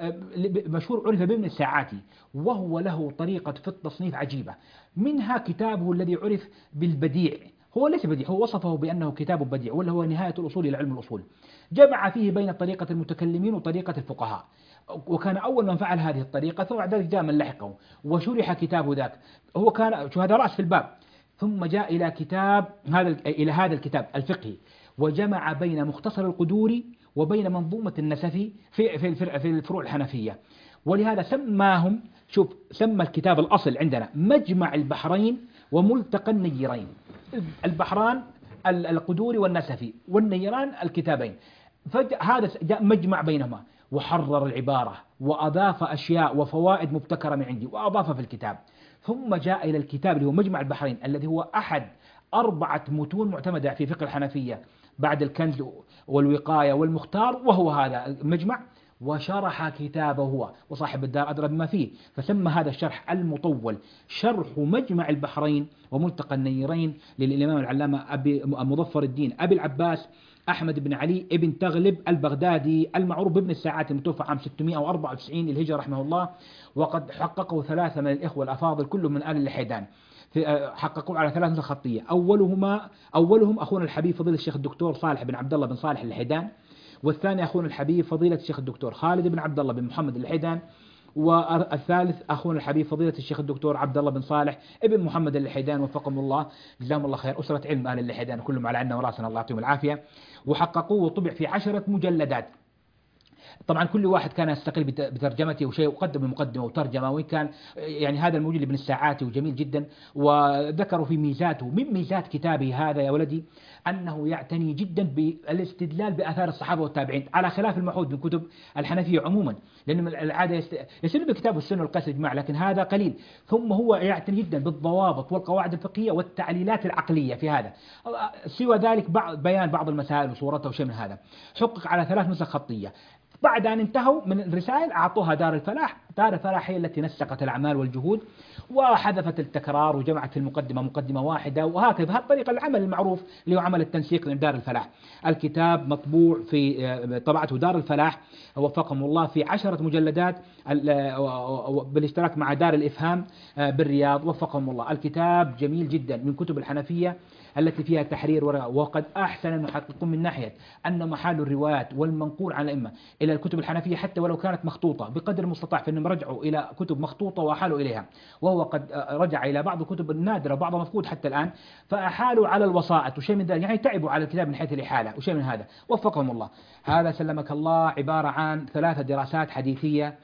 عرف بابن الساعاتي، وهو له طريقة في التصنيف عجيبة. منها كتابه الذي عرف بالبديع، هو ليس بديع، هو وصفه بأنه كتاب بديع، ولا هو نهاية الأصول إلى علم الأصول. جمع فيه بين طريقة المتكلمين وطريقة الفقهاء، وكان أول من فعل هذه الطريقة، ثم بعد ذلك جاء من لحقه وشرح كتاب ذاك، هو كان هذا رأس في الباب. ثم جاء إلى هذا الكتاب الفقهي، وجمع بين مختصر القدوري وبين منظومة النسفي في الفروع الحنفية، ولهذا سمى الكتاب الأصل عندنا مجمع البحرين وملتقى النيرين. البحران القدوري والنسفي، والنيران الكتابين، فهذا جاء مجمع بينهما، وحرر العبارة وأضاف أشياء وفوائد مبتكرة من عندي وأضاف في الكتاب. ثم جاء إلى الكتاب اللي هو مجمع البحرين الذي هو أحد 4 متون معتمدة في فقه الحنفية بعد الكنز والوقاية والمختار، وهو هذا المجمع، وشرح كتابه هو وصاحب الدار أدرى بما فيه، فسمى هذا الشرح المطول شرح مجمع البحرين وملتقى النيرين للإمام العلامة أبي مظفر الدين أبي العباس أحمد بن علي ابن تغلب البغدادي المعروف بابن الساعات، المتوفى عام 694 للهجرة رحمه الله. وقد حققه 3 من الإخوة الأفاضل كلهم من آل اللحيدان، حققوا على 3 نسخ خطية. أولهم أخونا الحبيب فضيلة الشيخ الدكتور صالح بن عبد الله بن صالح اللحيدان، والثاني أخونا الحبيب فضيلة الشيخ الدكتور خالد بن عبد الله بن محمد اللحيدان، والثالث أخونا الحبيب فضيلة الشيخ الدكتور عبد الله بن صالح ابن محمد اللحيدان وفقهم الله جزاهم الله خير. أسرة علم آل اللحيدان كلهم على عنا وراسنا، الله يعطيهم العافية. وحققوه وطبع في 10 مجلدات. طبعا كل واحد كان يستقل بترجمته وشيء، وقدم مقدمة وترجمة، وإن كان يعني هذا الموجود لابن الساعاتي وجميل جدا. وذكروا في ميزاته، من ميزات كتابه هذا يا ولدي أنه يعتني جدا بالاستدلال بآثار الصحابة والتابعين، على خلاف المعهود من كتب الحنفية عموما، لأن العادة يستدل بكتاب السنة والقياس والإجماع، لكن هذا قليل. ثم هو يعتني جدا بالضوابط والقواعد الفقهية والتعليلات العقلية في هذا. سوى ذلك بيان بعض المسائل وصورتها وشيء من هذا. حقق على 3 نسخ خطية. بعد أن انتهوا من الرسائل أعطوها دار الفلاح. دار الفلاح هي التي نسقت الأعمال والجهود وحذفت التكرار وجمعت في المقدمة مقدمة واحدة، وهكذا بهذه الطريقة العمل المعروف اللي هو عمل التنسيق من دار الفلاح. الكتاب مطبوع في طبعته دار الفلاح وفقهم الله في 10 مجلدات بالاشتراك مع دار الإفهام بالرياض وفقهم الله. الكتاب جميل جدا من كتب الحنفية التي فيها تحرير وقد أحسن المحققون من ناحية أن محال الروايات والمنقول عن الأئمة إلى الكتب الحنفية حتى ولو كانت مخطوطة بقدر المستطاع، فإنهم رجعوا إلى كتب مخطوطة وأحالوا إليها، وهو قد رجع إلى بعض الكتب النادرة وبعضها مفقود حتى الآن، فأحالوا على الوسائط وشيء من ذلك، يعني تعبوا على الكتاب من حيث الإحالة وشيء من هذا وفقهم الله. هذا سلمك الله عبارة عن 3 دراسات حديثية،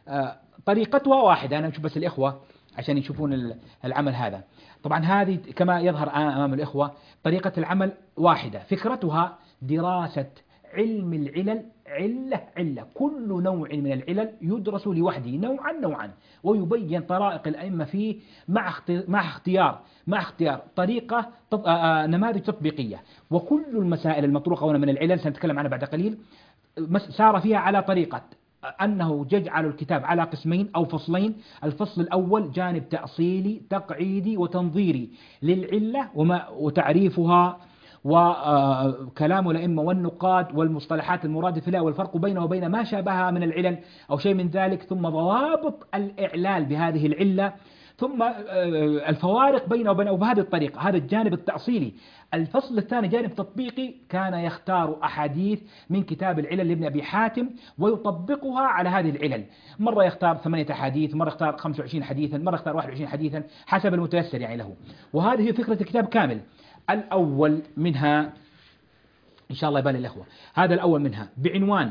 طريقتها واحدة. أنا أشوف بس الإخوة عشان يشوفون العمل هذا. طبعا هذه كما يظهر أمام الإخوة طريقة العمل واحدة، فكرتها دراسة علم العلل علة كل نوع من العلل يدرس لوحده نوعا ويبين طرائق الأئمة فيه مع اختيار طريقة نماذج تطبيقية. وكل المسائل المطروقة هنا من العلل سنتكلم عنها بعد قليل سار فيها على طريقة أنه يجعل الكتاب على قسمين أو فصلين. الفصل الأول جانب تأصيلي تقعيدي وتنظيري للعلة وتعريفها وكلام الأئمة والنقاد والمصطلحات المرادفة لها والفرق بينه وبين ما شابهها من العلل أو شيء من ذلك، ثم ضوابط الإعلال بهذه العلة، ثم الفوارق بينه وبينه بهذه الطريقة. هذا الجانب التأصيلي. الفصل الثاني جانب تطبيقي، كان يختار أحاديث من كتاب العلل لابن أبي حاتم ويطبقها على هذه العلل. مرة يختار 8 أحاديث، مرة يختار 25 حديثا، مرة يختار 21 حديثا حسب المتيسر يعني له. وهذه هي فكرة الكتاب كامل. الأول منها إن شاء الله يبان الأخوة، هذا الأول منها بعنوان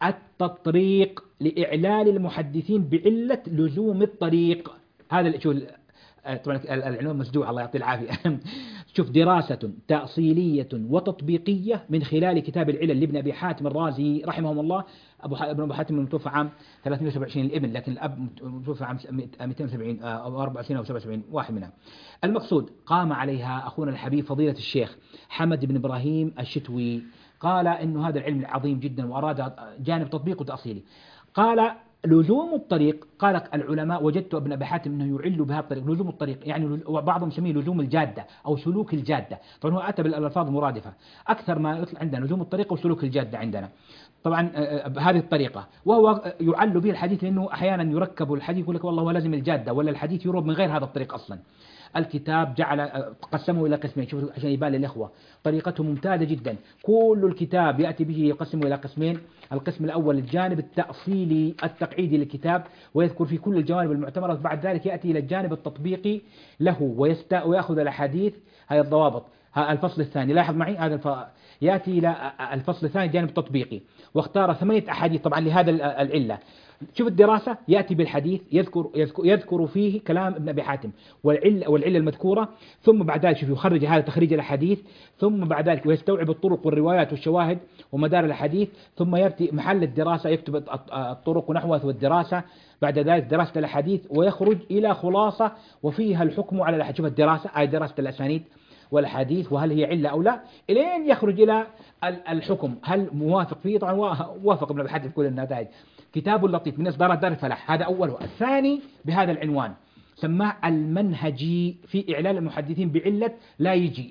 التطريق لإعلال المحدثين بعلة لزوم الطريق. هذا شوف طبعا العنوان مسجوع الله يعطيه العافية. شوف: دراسة تأصيلية وتطبيقية من خلال كتاب العلل لابن أبي حاتم الرازي رحمه الله. ابن أبي حاتم المتوفى عام 327 الابن، لكن الأب متوفى عام 270 أو 74 أو 77 واحد منها. المقصود قام عليها أخونا الحبيب فضيلة الشيخ حمد بن إبراهيم الشتوي. قال إنه هذا العلم عظيم جدا وأراد جانب تطبيق وتأصيلي. قال لزوم الطريق، قال العلماء وجدت ابن أبي حاتم أنه يعل بهذا الطريق. لزوم الطريق يعني بعضهم يسميه لزوم الجادة أو سلوك الجادة. طبعا هو أتى بالألفاظ المرادفة. أكثر ما يطلع عندنا لزوم الطريق وسلوك الجادة عندنا طبعا بهذه الطريقة. وهو يعل به الحديث لأنه أحيانا يركب الحديث يقول لك والله هو لازم الجادة، ولا الحديث يروى من غير هذا الطريق أصلا. الكتاب قسمه إلى قسمين. شوفوا عشان يبان للإخوة طريقته ممتازة جدا. كل الكتاب يأتي به يقسمه إلى قسمين. القسم الأول الجانب التأصيلي التقعيدي للكتاب ويذكر في كل الجوانب المعتبرة، بعد ذلك يأتي إلى الجانب التطبيقي له ويأخذ الأحاديث هذه الضوابط. الفصل الثاني لاحظ معي هذا يأتي إلى الفصل الثاني جانب تطبيقي، واختار 8 أحاديث طبعا لهذا العلة. شوف الدراسة يأتي بالحديث يذكر فيه كلام ابن أبي حاتم والعلة المذكورة، ثم بعد ذلك شوف يخرج هذا تخريج الأحاديث، ثم بعد ذلك ويستوعب الطرق والروايات والشواهد ومدار الأحاديث، ثم يأتي محل الدراسة يكتب الطرق ونحوها والدراسة، بعد ذلك دراسة الأحاديث ويخرج إلى خلاصة وفيها الحكم على الأحاديث. شوف الدراسة أي دراسة الأسانيد والحديث وهل هي علة أو لا، إلين يخرج إلى الحكم هل موافق فيه. طبعا وافق ابن أبي حاتم في كل النتائج. كتاب لطيف من إصدارات دار الفلاح، هذا أوله. الثاني بهذا العنوان سماه المنهجي في إعلال المحدثين بعلة لا يجي.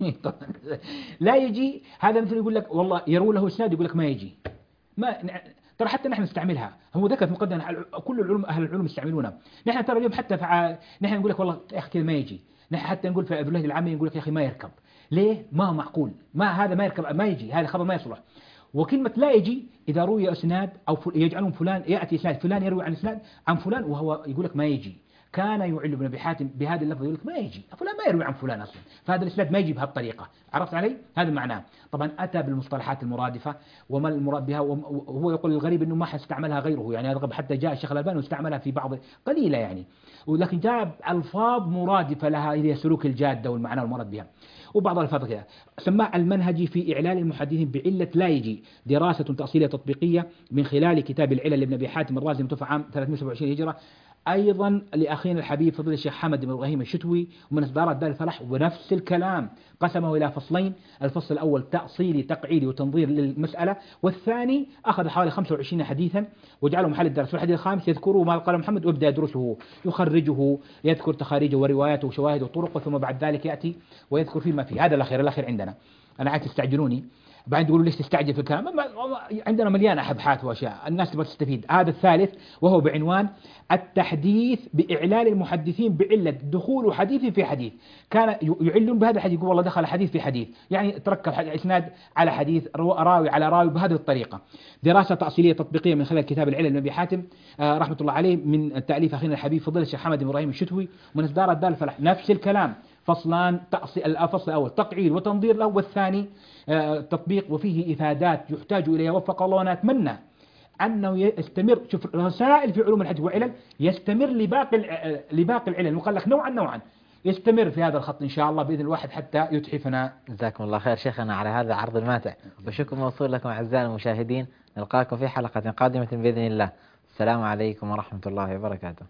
لا يجي هذا مثل يقول لك والله يروي له إسناد يقول لك ما يجي. ما ترى حتى نحن نستعملها. هو ذكر في مقدمة كل العلوم أهل العلوم يستعملونها. نحن ترى اليوم حتى نحن نقول لك والله يا أخي كذا ما يجي. نحن حتى نقول في اللهجة العامية نقول لك يا أخي ما يركب. ليه؟ ما هو معقول. ما هذا ما يركب ما يجي، هذا خبر ما يصلح. وكلمة لا يجي إذا روي إسناد أو يجعلون فلان يأتي إسناد فلان يروي عن إسناد عن فلان وهو يقول لك ما يجي. كان يعل ابن أبي حاتم بهذا اللفظ يقول لك ما يجي، فلان ما يروي عن فلان أصلا، فهذا الإسناد ما يجي بهالطريقة. عرفت علي؟ هذا معناه. طبعا أتى بالمصطلحات المرادفة وما المراد بها، وهو يقول الغريب إنه ما حستعملها غيره، يعني هذا حتى جاء الشيخ الألباني واستعملها في بعض قليلة يعني، ولكن جاء ألفاظ مرادفة لها إلى سلوك الجادة والمعنى المراد بها. وبعض الألفاظ كذا. سماه المنهجي في إعلال المحدثين بعلة لا يجي، دراسة تأصيلية تطبيقية من خلال كتاب العلل لابن أبي حاتم الرازي متوفى عام 327 هجرة. أيضا لأخينا الحبيب فضيلة الشيخ حمد بن إبراهيم الشتوي ومن إصدارات دار الفلاح، ونفس الكلام قسمه إلى فصلين. الفصل الأول تأصيلي تقعيدي وتنظير للمسألة، والثاني أخذ حوالي 25 حديثا وجعله محل الدرس. في الحديث الخامس يذكره ما قال محمد ويبدأ يدرسه يخرجه يذكر تخاريجه ورواياته وشواهده وطرقه، ثم بعد ذلك يأتي ويذكر فيما فيه. هذا الأخير عندنا. أنا عاد تستعجلوني بعدين تقولوا ليش تستعجل في الكلام، عندنا مليان أبحاث وأشياء الناس تبغى تستفيد. هذا الثالث وهو بعنوان التحديث بإعلال المحدثين بعلة دخول حديث في حديث. كان يعلون بهذا الحديث يقول والله دخل حديث في حديث، يعني تركب إسناد على حديث راوي على راوي بهذه الطريقة. دراسة تأصيلية تطبيقية من خلال كتاب العلل لابن أبي رحمة الله عليه من تأليف أخينا الحبيب فضيلة الشيخ حمد بن إبراهيم الشتوي ومن إصدار دار الفلاح. نفس الكلام، فصلان الفصل الأول تقعيد وتنظير له، والثاني تطبيق وفيه إفادات يحتاج إليها وفق الله. وأنا أتمنى أنه يستمر. شوف رسائل في علوم الحديث وعلل يستمر لباقي العلل، وقال لك نوعا يستمر في هذا الخط إن شاء الله بإذن الواحد حتى يتحفنا. جزاكم الله خير شيخنا على هذا العرض الماتع، وشكر موصول لكم أعزائي المشاهدين. نلقاكم في حلقة قادمة بإذن الله. السلام عليكم ورحمة الله وبركاته.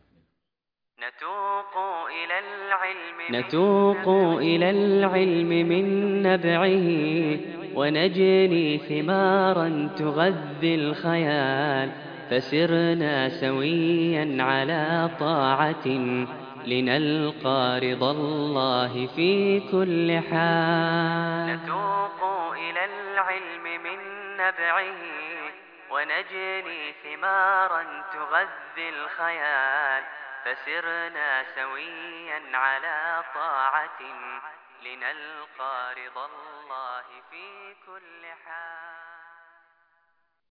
نتوق إلى العلم من نبعه، ونجني ثمارا تغذي الخيال، فسرنا سويا على طاعة لنلقى رضا الله في كل حال. نتوق إلى العلم من نبعه، ونجني ثمارا تغذي الخيال، فسرنا سويا على طاعة لنلقى رضا الله في كل حال.